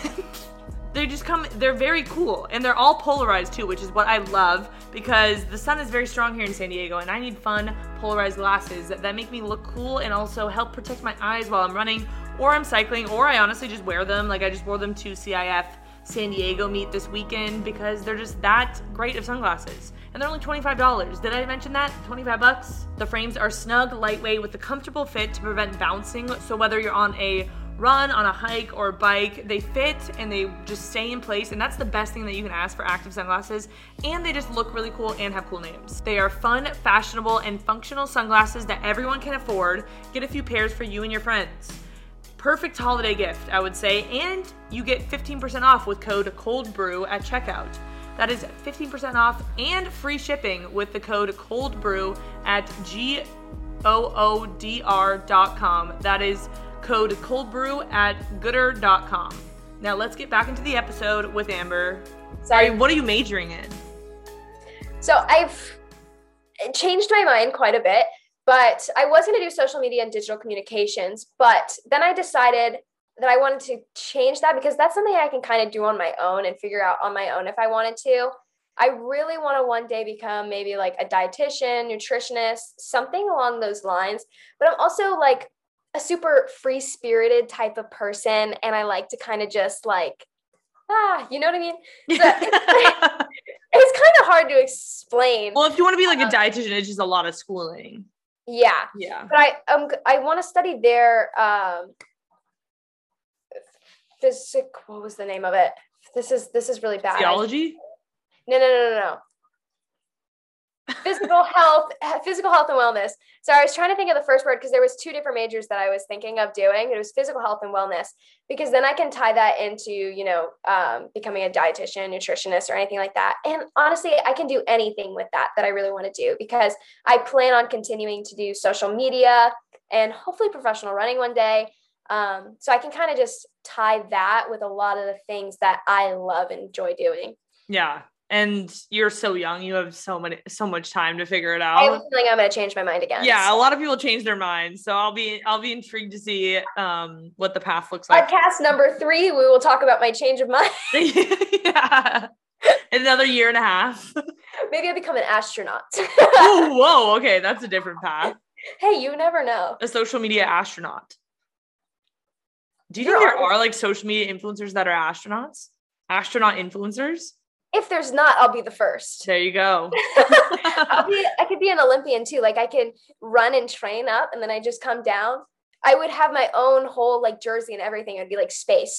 they're very cool, and they're all polarized too, which is what I love, because the sun is very strong here in San Diego, and I need fun polarized glasses that make me look cool and also help protect my eyes while I'm running or I'm cycling, or I honestly just wear them. Like I just wore them to CIF San Diego meet this weekend because they're just that great of sunglasses. and they're only $25. Did I mention that? 25 bucks. The frames are snug, lightweight with a comfortable fit to prevent bouncing. So whether you're on a run, on a hike, or a bike, they fit and they just stay in place, and that's the best thing that you can ask for active sunglasses, and they just look really cool and have cool names. They are fun, fashionable, and functional sunglasses that everyone can afford. Get a few pairs for you and your friends. Perfect holiday gift, I would say, and you get 15% off with code COLDBREW at checkout. That is 15% off and free shipping with the code COLDBREW at GOODR.com. That is code COLDBREW at gooder.com. Now let's get back into the episode with Amber. Sorry, what are you majoring in? So I've changed my mind quite a bit, but I was going to do social media and digital communications, but then I decided that I wanted to change that because that's something I can kind of do on my own and figure out on my own if I wanted to. I really want to one day become maybe like a dietitian, nutritionist, something along those lines, but I'm also like a super free-spirited type of person, and I like to kind of just like, you know what I mean? So it's kind of hard to explain. Well, if you want to be like a dietitian, it's just a lot of schooling. Yeah. But I want to study their what was the name of it? This is really bad. Theology? No. Physical health and wellness. So I was trying to think of the first word because there was two different majors that I was thinking of doing. It was physical health and wellness, because then I can tie that into, becoming a dietitian, nutritionist, or anything like that. And honestly, I can do anything with that I really want to do, because I plan on continuing to do social media and hopefully professional running one day. So I can kind of just tie that with a lot of the things that I love and enjoy doing. Yeah. And you're so young. You have so much time to figure it out. I have a feeling I'm going to change my mind again. Yeah. A lot of people change their minds. So I'll be intrigued to see what the path looks like. Podcast number 3, we will talk about my change of mind. Yeah. In another year and a half. Maybe I'll become an astronaut. Oh, whoa. Okay. That's a different path. Hey, you never know. A social media astronaut. Do you think there are like social media influencers that are astronauts? Astronaut influencers? If there's not, I'll be the first. There you go. I could be an Olympian too. Like I could run and train up, and then I just come down. I would have my own whole like jersey and everything. It'd be like space.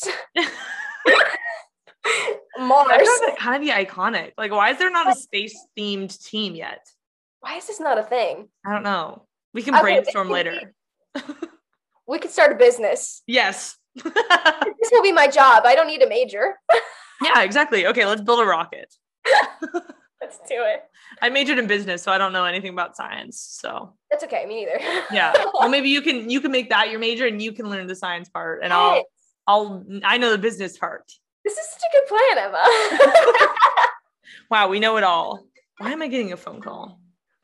Mars. That kind of be iconic. Like, why is there not a space themed team yet? Why is this not a thing? I don't know. We can brainstorm later. We could start a business. Yes. This will be my job. I don't need a major. Yeah, exactly. Okay, let's build a rocket. Let's do it. I majored in business, so I don't know anything about science. So that's okay. Me neither. Yeah. Well, maybe you can make that your major, and you can learn the science part, and I know the business part. This is such a good plan, Emma. Wow, we know it all. Why am I getting a phone call?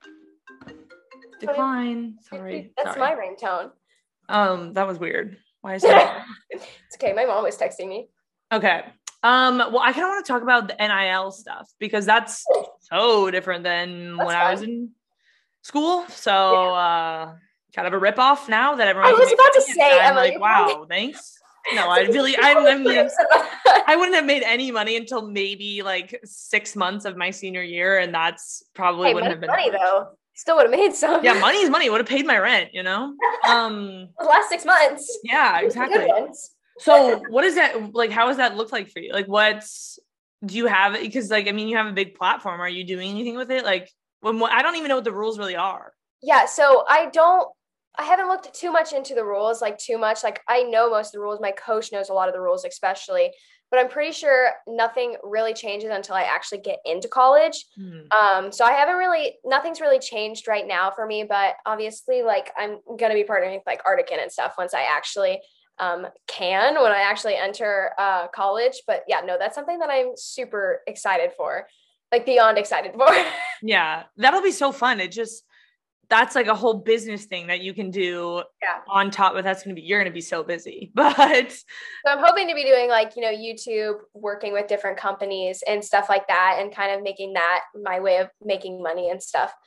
Decline. Sorry. That's my ringtone. That was weird. Why is that? It's okay. My mom was texting me. Okay. Well, I kind of want to talk about the NIL stuff, because that's so different than when I was in school. So, kind of a ripoff now that everyone. I was about to say, I'm like, wow, thanks. No, I wouldn't have made any money until maybe like 6 months of my senior year, and that's probably wouldn't have been money though. Still would have made some. Yeah, money is money. Would have paid my rent, The last 6 months. Yeah, exactly. So what is that like? How does that look like for you? Like, do you have? Because like, I mean, you have a big platform. Are you doing anything with it? Like, I don't even know what the rules really are. Yeah. So I haven't looked too much into the rules, like too much. Like I know most of the rules. My coach knows a lot of the rules, especially, but I'm pretty sure nothing really changes until I actually get into college. So nothing's really changed right now for me, but obviously like I'm going to be partnering with like Artican and stuff once I actually when I actually enter college. But yeah, no, that's something that I'm super excited for, like beyond excited for. Yeah, that'll be so fun. That's like a whole business thing that you can do on top of you're going to be so busy, but so I'm hoping to be doing like, YouTube, working with different companies and stuff like that, and kind of making that my way of making money and stuff.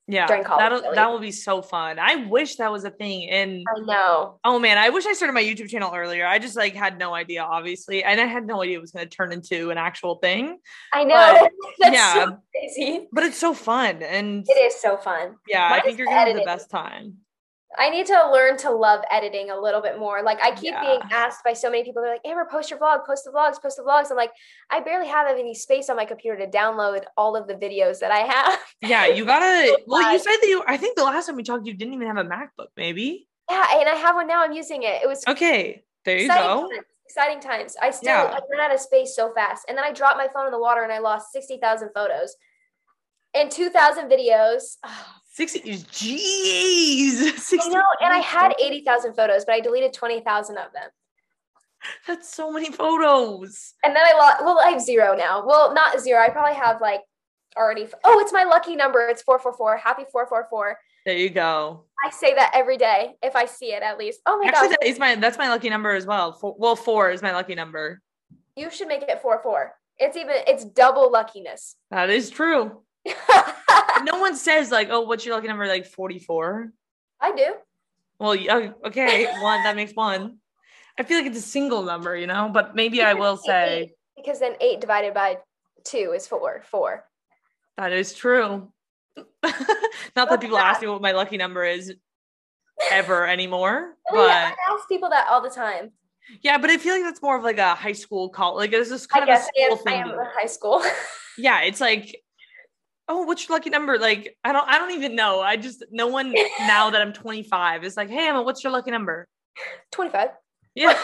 Yeah, during college. that will be so fun. I wish that was a thing. And I know. oh man, I wish I started my YouTube channel earlier. I just like had no idea, obviously, and I had no idea it was going to turn into an actual thing. I know. That's yeah, so crazy. But it's so fun, and it is so fun. Yeah, I think you're going to have the best time. I need to learn to love editing a little bit more. Like I keep being asked by so many people, they're like, Amber, post your vlog, post the vlogs. I'm like, I barely have any space on my computer to download all of the videos that I have. Yeah, you gotta, well, you said that I think the last time we talked, you didn't even have a MacBook, maybe? Yeah, and I have one now, I'm using it. It was okay, there you go. Exciting times. I ran out of space so fast. And then I dropped my phone in the water and I lost 60,000 photos and 2,000 videos. 60, jeez. 60, I know, and I had 80,000 photos, but I deleted 20,000 of them. That's so many photos. And then I have 0 now. Well, not 0. I probably have like already. Oh, it's my lucky number. It's 444. Happy 444. There you go. I say that every day if I see it at least. Oh my gosh. That's my lucky number as well. 4 is my lucky number. You should make it 44. It's double luckiness. That is true. No one says like, oh, what's your lucky number? Like 44. I do. Well, okay. That makes 1. I feel like it's a single number, but maybe I will say 8, because then 8 divided by 2 is 4. That is true. Not that people ask me what my lucky number is ever anymore. But I ask people that all the time. Yeah, but I feel like that's more of like a high school call. Like it's just kind of a school thing. I am in high school. Yeah, it's like, oh, what's your lucky number? Like, I don't even know. No one now that I'm 25 is like, hey, Emma, what's your lucky number? 25. Yeah.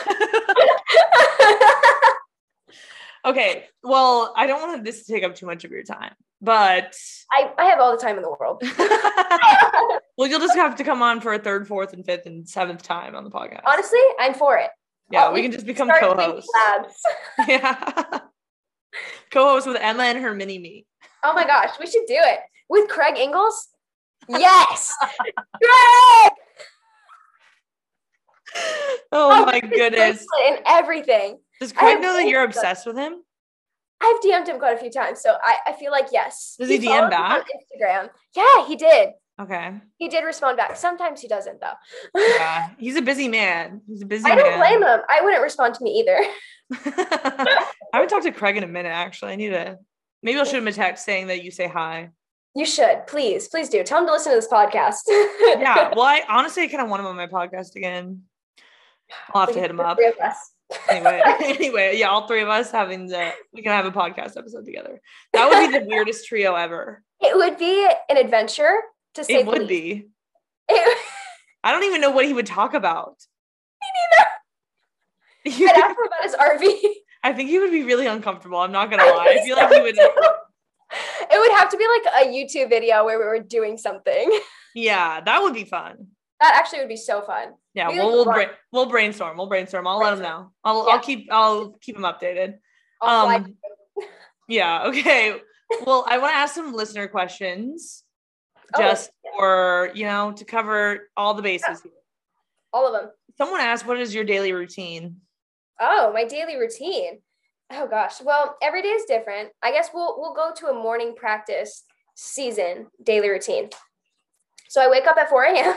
Okay. Well, I don't want this to take up too much of your time, but I have all the time in the world. Well, you'll just have to come on for a 3rd, 4th, and 5th, and 7th time on the podcast. Honestly, I'm for it. Yeah, we can just become co-hosts. Yeah. Co-host with Emma and her mini-me. Oh my gosh, we should do it. With Craig Ingalls? Yes! Craig! Oh my goodness. And everything. Does Craig know that you're obsessed with him? I've DM'd him quite a few times, so I feel like yes. Does he DM back? On Instagram. Yeah, he did. Okay. He did respond back. Sometimes he doesn't, though. Yeah, he's a busy man. I don't blame him. I wouldn't respond to me either. I haven't talked to Craig in a minute, actually. Maybe I'll shoot him a text saying that you say hi. You should. Please do. Tell him to listen to this podcast. Yeah. Well, I kind of want him on my podcast again. I'll have to hit him up. 3 of us. Anyway, yeah, all 3 of us we can have a podcast episode together. That would be the weirdest trio ever. It would be an adventure, to say the least. It would be. I don't even know what he would talk about. Me neither. I'd ask him about his RV. I think he would be really uncomfortable. I'm not gonna lie. I feel like he would. It would have to be like a YouTube video where we were doing something. Yeah, that would be fun. That actually would be so fun. Yeah, we'll brainstorm. I'll let him know. I'll keep him updated. Yeah. Okay. Well, I want to ask some listener questions, for to cover all the bases here. All of them. Someone asked, "What is your daily routine?" Oh, my daily routine. Oh gosh. Well, every day is different. I guess we'll go to a morning practice season daily routine. So I wake up at 4 a.m.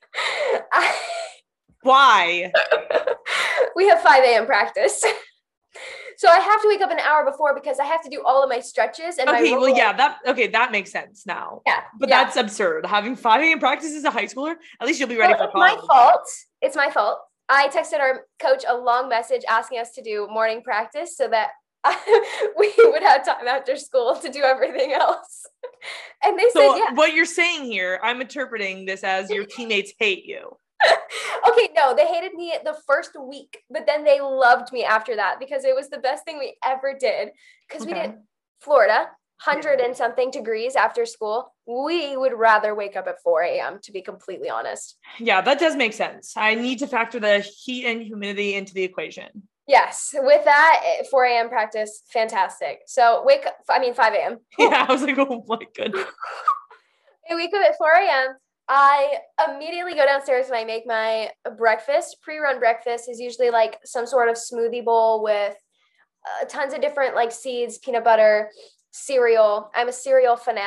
Why? We have 5 a.m. practice. So I have to wake up an hour before because I have to do all of my stretches and that makes sense now. Yeah. But that's absurd. Having 5 a.m. practice as a high schooler, at least you'll be ready for college. It's my fault. I texted our coach a long message asking us to do morning practice so that we would have time after school to do everything else. And they said, yeah. What you're saying here, I'm interpreting this as your teammates hate you. Okay, no, they hated me the first week, but then they loved me after that because it was the best thing we ever did. Because we did Florida, 100 and something degrees after school. We would rather wake up at 4 a.m., to be completely honest. Yeah, that does make sense. I need to factor the heat and humidity into the equation. Yes. With that, 4 a.m. practice, fantastic. So 5 a.m. Yeah, I was like, oh my goodness. I wake up at 4 a.m. I immediately go downstairs and I make my breakfast. Pre-run breakfast is usually like some sort of smoothie bowl with tons of different like seeds, peanut butter, cereal. I'm a cereal fanatic.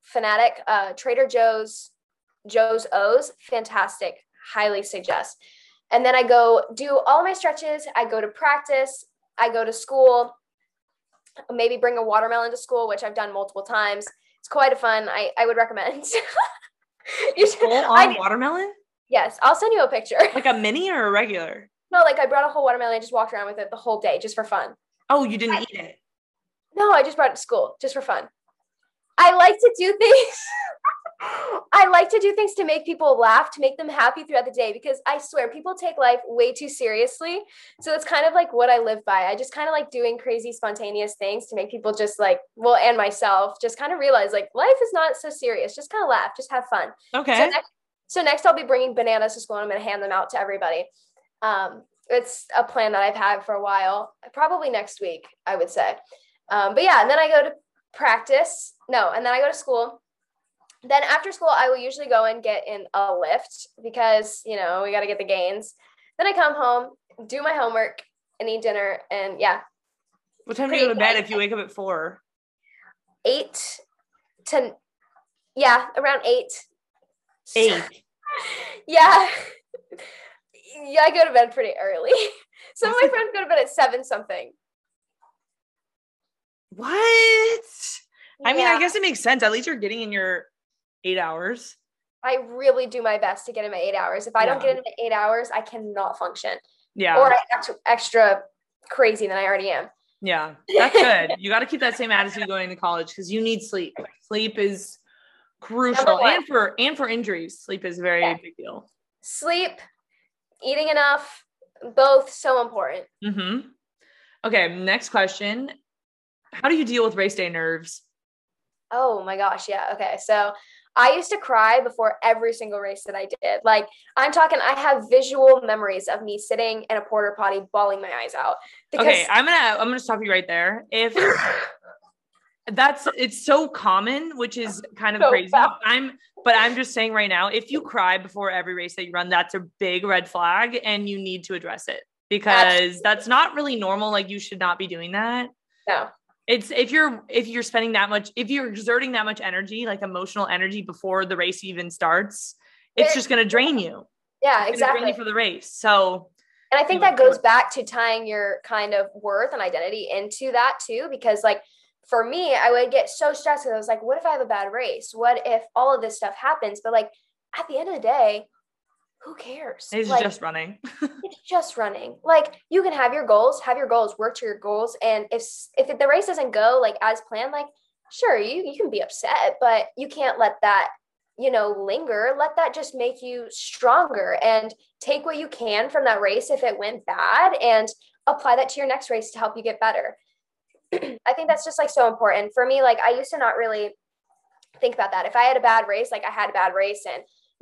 fanatic. Trader Joe's O's, fantastic. Highly suggest. And then I go do all my stretches. I go to practice. I go to school. Maybe bring a watermelon to school, which I've done multiple times. It's quite a fun. I would recommend. Full on watermelon? Yes, I'll send you a picture. Like a mini or a regular? No, like I brought a whole watermelon and just walked around with it the whole day just for fun. Oh, you didn't eat it? No, I just brought it to school just for fun. I like to do things. I like to do things to make people laugh, to make them happy throughout the day, because I swear people take life way too seriously. So it's kind of like what I live by. I just kind of like doing crazy, spontaneous things to make people just like, well, and myself just kind of realize like life is not so serious. Just kind of laugh, just have fun. Okay. So next I'll be bringing bananas to school and I'm going to hand them out to everybody. It's a plan that I've had for a while, probably next week, I would say. But yeah, and then I go to practice. No, and then I go to school. Then after school, I will usually go and get in a lift because, we got to get the gains. Then I come home, do my homework, and eat dinner. And yeah. What time do you go to bed if you wake up at 4? 8 to, around 8. 8? Yeah. Yeah, I go to bed pretty early. Some of my friends go to bed at 7 something. What? I mean, I guess it makes sense. At least you're getting in your 8 hours. I really do my best to get in my 8 hours. If I don't get in my 8 hours, I cannot function. Yeah. Or I act extra crazy than I already am. Yeah, that's good. You got to keep that same attitude going to college because you need sleep. Sleep is crucial. And for injuries, sleep is a very big deal. Sleep, eating enough, both so important. Mm-hmm. Okay, next question. How do you deal with race day nerves? Oh my gosh, yeah. Okay, so I used to cry before every single race that I did. Like, I'm talking, I have visual memories of me sitting in a porta potty bawling my eyes out. Okay, I'm gonna stop you right there. If it's so common, which is kind of crazy. But I'm just saying right now, if you cry before every race that you run, that's a big red flag and you need to address it because that's not really normal. Like, you should not be doing that. No. It's if you're spending that much, if you're exerting that much energy, like emotional energy before the race even starts, it's just going to drain you. Yeah, exactly. Drain you for the race. So, and I think that goes back to tying your kind of worth and identity into that too, because like for me, I would get so stressed because I was like, what if I have a bad race? What if all of this stuff happens? But like at the end of the day, who cares? It's like, just running. It's just running. Like, you can have your goals, work to your goals. And if the race doesn't go like as planned, like, sure, you can be upset, but you can't let that, linger. Let that just make you stronger and take what you can from that race if it went bad and apply that to your next race to help you get better. I think that's just like so important for me. Like, I used to not really think about that. If I had a bad race, like I had a bad race and,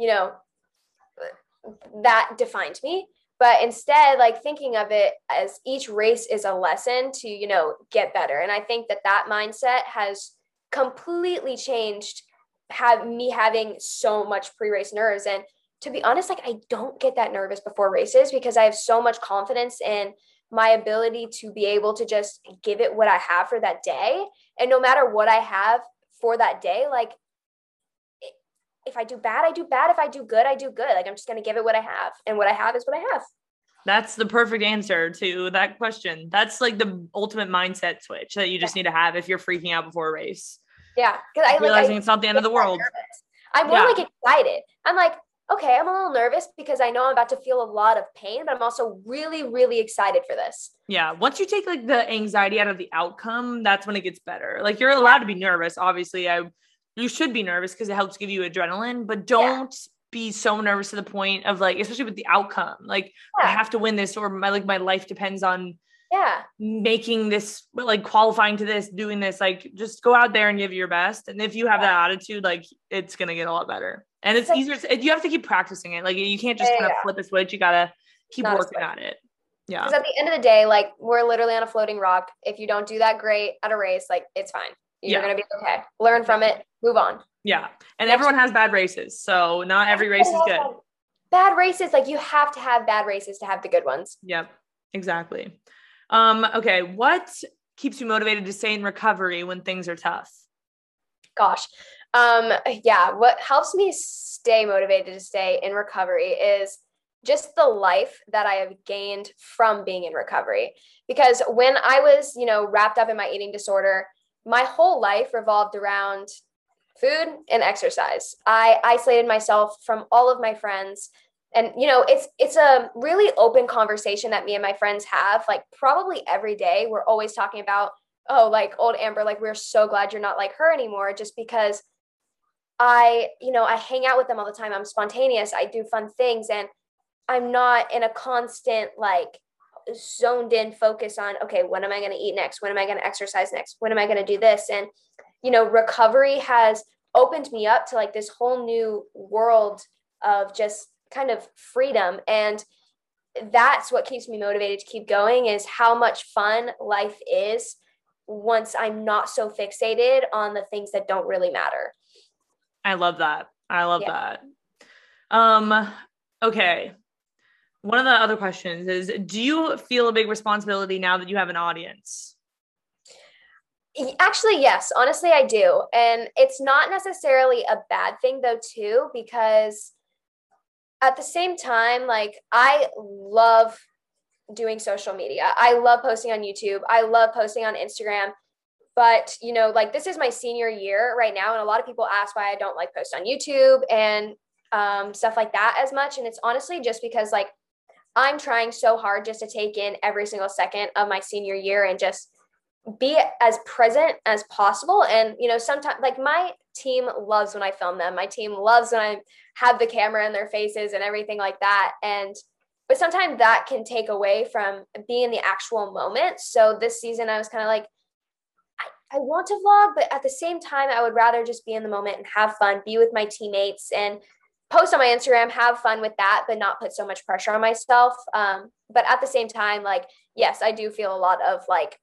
that defined me. But instead, like thinking of it as each race is a lesson to, get better. And I think that mindset has completely changed me having so much pre-race nerves. And to be honest, like I don't get that nervous before races because I have so much confidence in my ability to be able to just give it what I have for that day. And no matter what I have for that day, like if I do bad, I do bad. If I do good, I do good. Like, I'm just going to give it what I have. And what I have is what I have. That's the perfect answer to that question. That's like the ultimate mindset switch that you just need to have if you're freaking out before a race. Yeah. Because realizing it's not the end of the world. I'm more like excited. I'm like, okay, I'm a little nervous because I know I'm about to feel a lot of pain, but I'm also really, really excited for this. Yeah. Once you take like the anxiety out of the outcome, that's when it gets better. Like, you're allowed to be nervous. Obviously, you should be nervous because it helps give you adrenaline, but don't be so nervous to the point of like, especially with the outcome, like I have to win this or my life depends on making this, like qualifying to this, doing this, like just go out there and give your best. And if you have that attitude, like it's going to get a lot better and it's easier. You have to keep practicing it. Like you can't just kind of flip a switch. You got to keep working at it. Yeah. Because at the end of the day, like we're literally on a floating rock. If you don't do that great at a race, like it's fine. You're going to be okay. Learn from it. Move on. Yeah. And everyone has bad races. So not every race is good. Bad races. Like you have to have bad races to have the good ones. Yep. Exactly. Okay. What keeps you motivated to stay in recovery when things are tough? Gosh. Yeah, what helps me stay motivated to stay in recovery is just the life that I have gained from being in recovery. Because when I was, wrapped up in my eating disorder, my whole life revolved around food and exercise. I isolated myself from all of my friends. And, it's a really open conversation that me and my friends have, like probably every day. We're always talking about, oh, like old Amber, like, we're so glad you're not like her anymore, just because I hang out with them all the time. I'm spontaneous. I do fun things, and I'm not in a constant, like, zoned in focus on, okay, when am I going to eat next? When am I going to exercise next? When am I going to do this? And, recovery has opened me up to like this whole new world of just kind of freedom. And that's what keeps me motivated to keep going, is how much fun life is once I'm not so fixated on the things that don't really matter. I love that. Okay. One of the other questions is, do you feel a big responsibility now that you have an audience? Actually, yes. Honestly, I do. And it's not necessarily a bad thing though, too, because at the same time, like, I love doing social media. I love posting on YouTube. I love posting on Instagram. But, like, this is my senior year right now. And a lot of people ask why I don't like post on YouTube and stuff like that as much. And it's honestly just because, like, I'm trying so hard just to take in every single second of my senior year and just be as present as possible. And, sometimes, like, my team loves when I film them. My team loves when I have the camera in their faces and everything like that. But sometimes that can take away from being in the actual moment. So this season I was kind of like, I want to vlog, but at the same time, I would rather just be in the moment and have fun, be with my teammates, and post on my Instagram, have fun with that, but not put so much pressure on myself. But at the same time, like, yes, I do feel a lot of, like,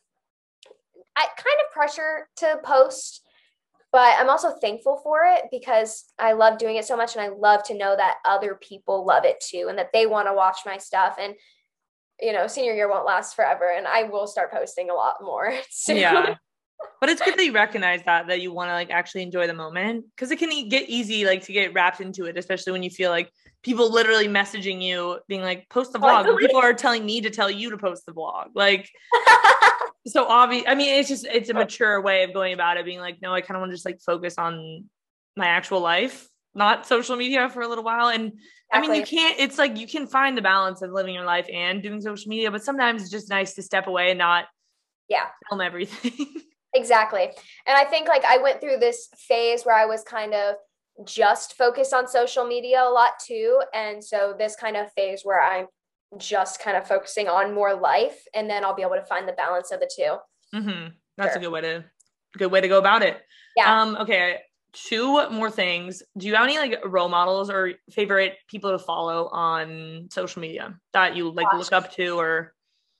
I kind of pressure to post, but I'm also thankful for it because I love doing it so much. And I love to know that other people love it too, and that they want to watch my stuff. And, senior year won't last forever, and I will start posting a lot more soon. Yeah. But it's good that you recognize that you want to, like, actually enjoy the moment, because it can get easy, like, to get wrapped into it, especially when you feel like people literally messaging you being like, post the vlog. And people are telling me to tell you to post the vlog. Like, so obvious. I mean, it's a mature way of going about it, being like, no, I kind of want to just, like, focus on my actual life, not social media for a little while. And exactly. I mean, it's like, you can find the balance of living your life and doing social media, but sometimes it's just nice to step away and not film everything. Exactly. And I think, like, I went through this phase where I was kind of just focused on social media a lot too. And so this kind of phase where I'm just kind of focusing on more life, and then I'll be able to find the balance of the two. Mm-hmm. That's a good way to go about it. Yeah. Okay. 2 more things. Do you have any, like, role models or favorite people to follow on social media that you, like, look up to? Or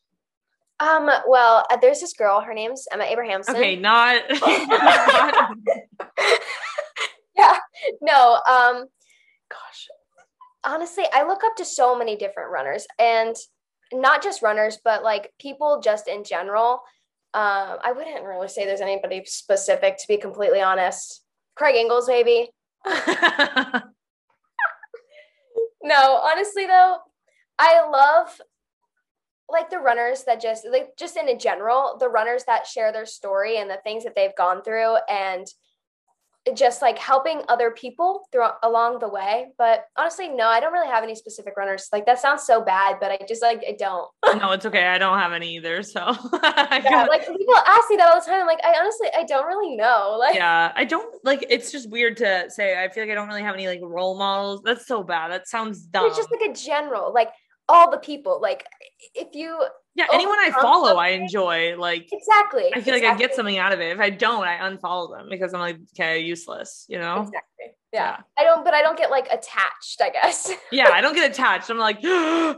well, there's this girl, her name's Emma Abrahamson. Okay, not yeah, no, gosh, honestly, I look up to so many different runners, and not just runners, but, like, people just in general. I wouldn't really say there's anybody specific, to be completely honest. Craig Engels, maybe. No, honestly though, I love, like, the runners that just in a general, the runners that share their story and the things that they've gone through, and just, like, helping other people along the way. But honestly, no, I don't really have any specific runners. Like, that sounds so bad, but I don't. No, it's okay. I don't have any either. So like, people ask me that all the time. I'm like, I don't really know. Like, yeah, I don't, like, it's just weird to say. I feel like I don't really have any, like, role models. That's so bad. That sounds dumb. It's just, like, a general, like, all the people, like, if you anyone I follow, I enjoy, like, exactly. I feel like I get something out of it. If I don't, I unfollow them because I'm like, okay, useless, Exactly. Yeah. I don't get, like, attached, I guess. Yeah, I don't get attached. I'm like, yeah,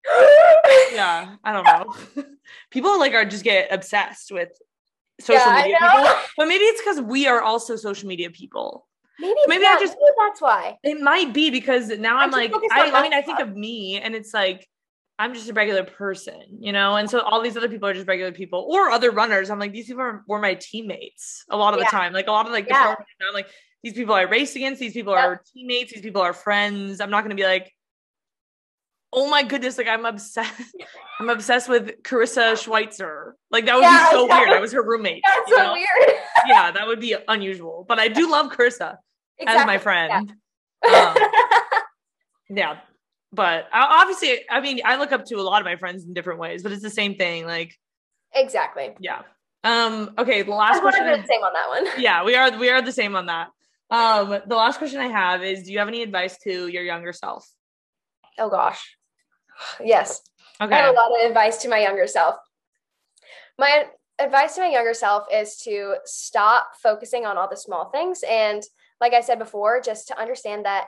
I don't know. People, like, just get obsessed with social media people, but maybe it's because we are also social media people. Maybe that's why. It might be because now I'm like, I mean, I think of me, and it's like, I'm just a regular person, you know? And so all these other people are just regular people or other runners. I'm like, these people were my teammates a lot of the time. Like a lot of like, I'm like, these people I raced against, these people are teammates, these people are friends. I'm not going to be like, oh my goodness, like I'm obsessed with Carissa Schweitzer. Like that would be so weird. I was her roommate. That's so weird. Yeah, that would be unusual. But I do love Carissa as my friend. Yeah. But obviously, I mean, I look up to a lot of my friends in different ways, but it's the same thing. Like, exactly. Yeah. Okay. The last question. We're the same on that one. Yeah, we are the same on that. The last question I have is, do you have any advice to your younger self? Oh gosh. Yes. Okay. I have a lot of advice to my younger self. My advice to my younger self is to stop focusing on all the small things. And like I said before, just to understand that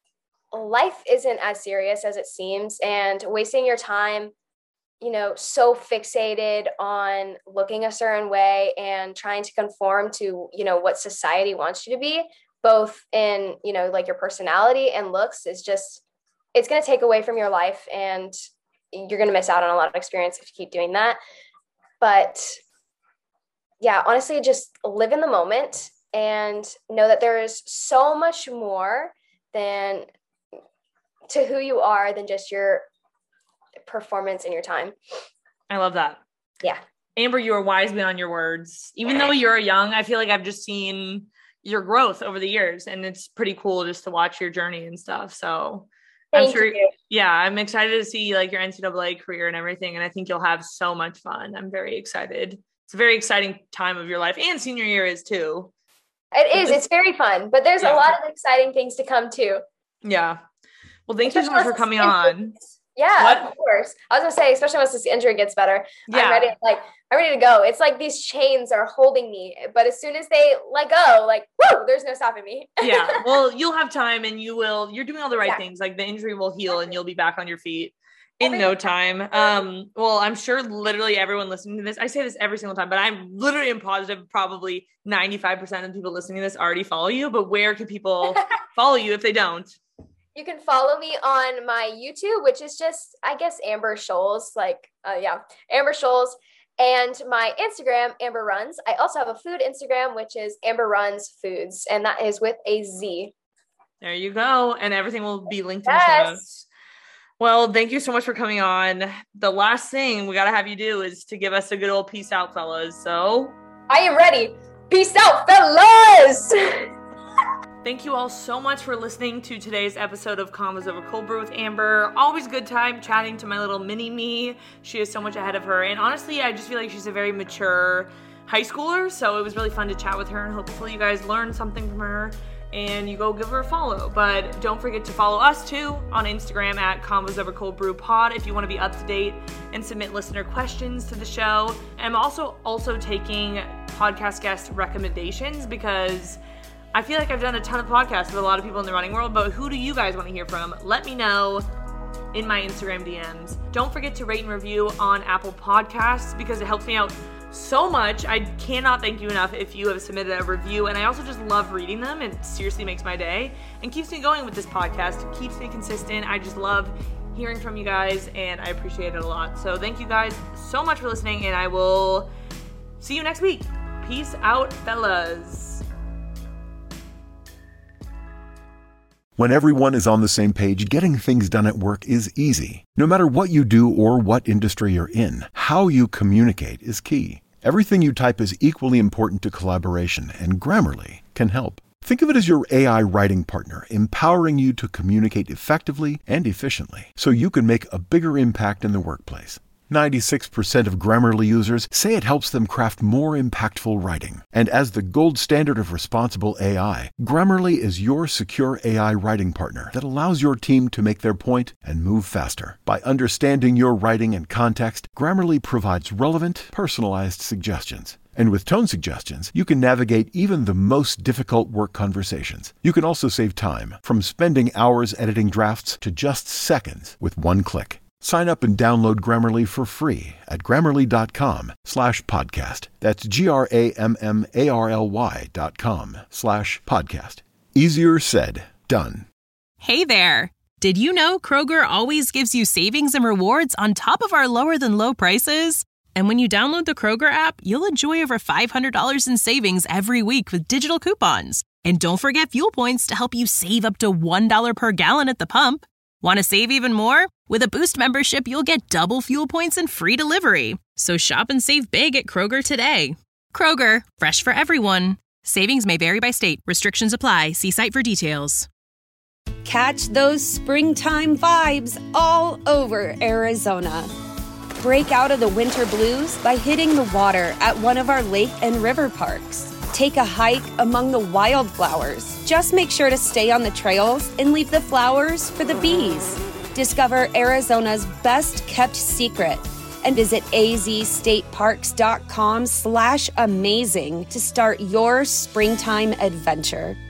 life isn't as serious as it seems, and wasting your time, you know, so fixated on looking a certain way and trying to conform to, you know, what society wants you to be, both in, you know, like your personality and looks, is just, it's going to take away from your life, and you're going to miss out on a lot of experience if you keep doing that. But yeah, honestly, just live in the moment and know that there is so much more than to who you are than just your performance and your time. I love that. Yeah. Amber, you are wise beyond your words. Even though you're young, I feel like I've just seen your growth over the years, and it's pretty cool just to watch your journey and stuff. So Thank you. Yeah, I'm excited to see like your NCAA career and everything. And I think you'll have so much fun. I'm very excited. It's a very exciting time of your life, and senior year is too. It is. It's very fun, but there's a lot of exciting things to come too. Yeah. Well, thank you so much for coming on. Yeah, of course. I was gonna say, especially once this injury gets better, I'm ready to go. It's like these chains are holding me, but as soon as they let go, like, whoo, there's no stopping me. Yeah. Well, you'll have time, and you're doing all the right things. Like the injury will heal, and you'll be back on your feet in no time. Well, I'm sure literally everyone listening to this, I say this every single time, but I'm literally positive probably 95% of people listening to this already follow you, but where can people follow you if they don't? You can follow me on my YouTube, which is just, I guess, Amber Scholes, Amber Scholes, and my Instagram, Amber Runs. I also have a food Instagram, which is Amber Runs Foods, and that is with a Z. There you go. And everything will be linked in the show notes. Well, thank you so much for coming on. The last thing we got to have you do is to give us a good old peace out, fellas. So I am ready. Peace out, fellas. Thank you all so much for listening to today's episode of Convos Over Cold Brew with Amber. Always good time chatting to my little mini me. She is so much ahead of her. And honestly, I just feel like she's a very mature high schooler. So it was really fun to chat with her, and hopefully you guys learned something from her and you go give her a follow. But don't forget to follow us too on Instagram at Convos Over Cold Brew Pod if you want to be up to date and submit listener questions to the show. I'm also taking podcast guest recommendations, because I feel like I've done a ton of podcasts with a lot of people in the running world, but who do you guys want to hear from? Let me know in my Instagram DMs. Don't forget to rate and review on Apple Podcasts, because it helps me out so much. I cannot thank you enough if you have submitted a review, and I also just love reading them. It seriously makes my day and keeps me going with this podcast. It keeps me consistent. I just love hearing from you guys, and I appreciate it a lot. So thank you guys so much for listening, and I will see you next week. Peace out, fellas. When everyone is on the same page, getting things done at work is easy. No matter what you do or what industry you're in, how you communicate is key. Everything you type is equally important to collaboration, and Grammarly can help. Think of it as your AI writing partner, empowering you to communicate effectively and efficiently, so you can make a bigger impact in the workplace. 96% of Grammarly users say it helps them craft more impactful writing. And as the gold standard of responsible AI, Grammarly is your secure AI writing partner that allows your team to make their point and move faster. By understanding your writing and context, Grammarly provides relevant, personalized suggestions. And with tone suggestions, you can navigate even the most difficult work conversations. You can also save time, from spending hours editing drafts to just seconds with one click. Sign up and download Grammarly for free at Grammarly.com/podcast. That's GRAMMARLY.com/podcast. Easier said, done. Hey there. Did you know Kroger always gives you savings and rewards on top of our lower-than-low prices? And when you download the Kroger app, you'll enjoy over $500 in savings every week with digital coupons. And don't forget fuel points to help you save up to $1 per gallon at the pump. Want to save even more? With a Boost membership, you'll get double fuel points and free delivery. So shop and save big at Kroger today. Kroger, fresh for everyone. Savings may vary by state. Restrictions apply. See site for details. Catch those springtime vibes all over Arizona. Break out of the winter blues by hitting the water at one of our lake and river parks. Take a hike among the wildflowers. Just make sure to stay on the trails and leave the flowers for the bees. Discover Arizona's best-kept secret and visit azstateparks.com/amazing to start your springtime adventure.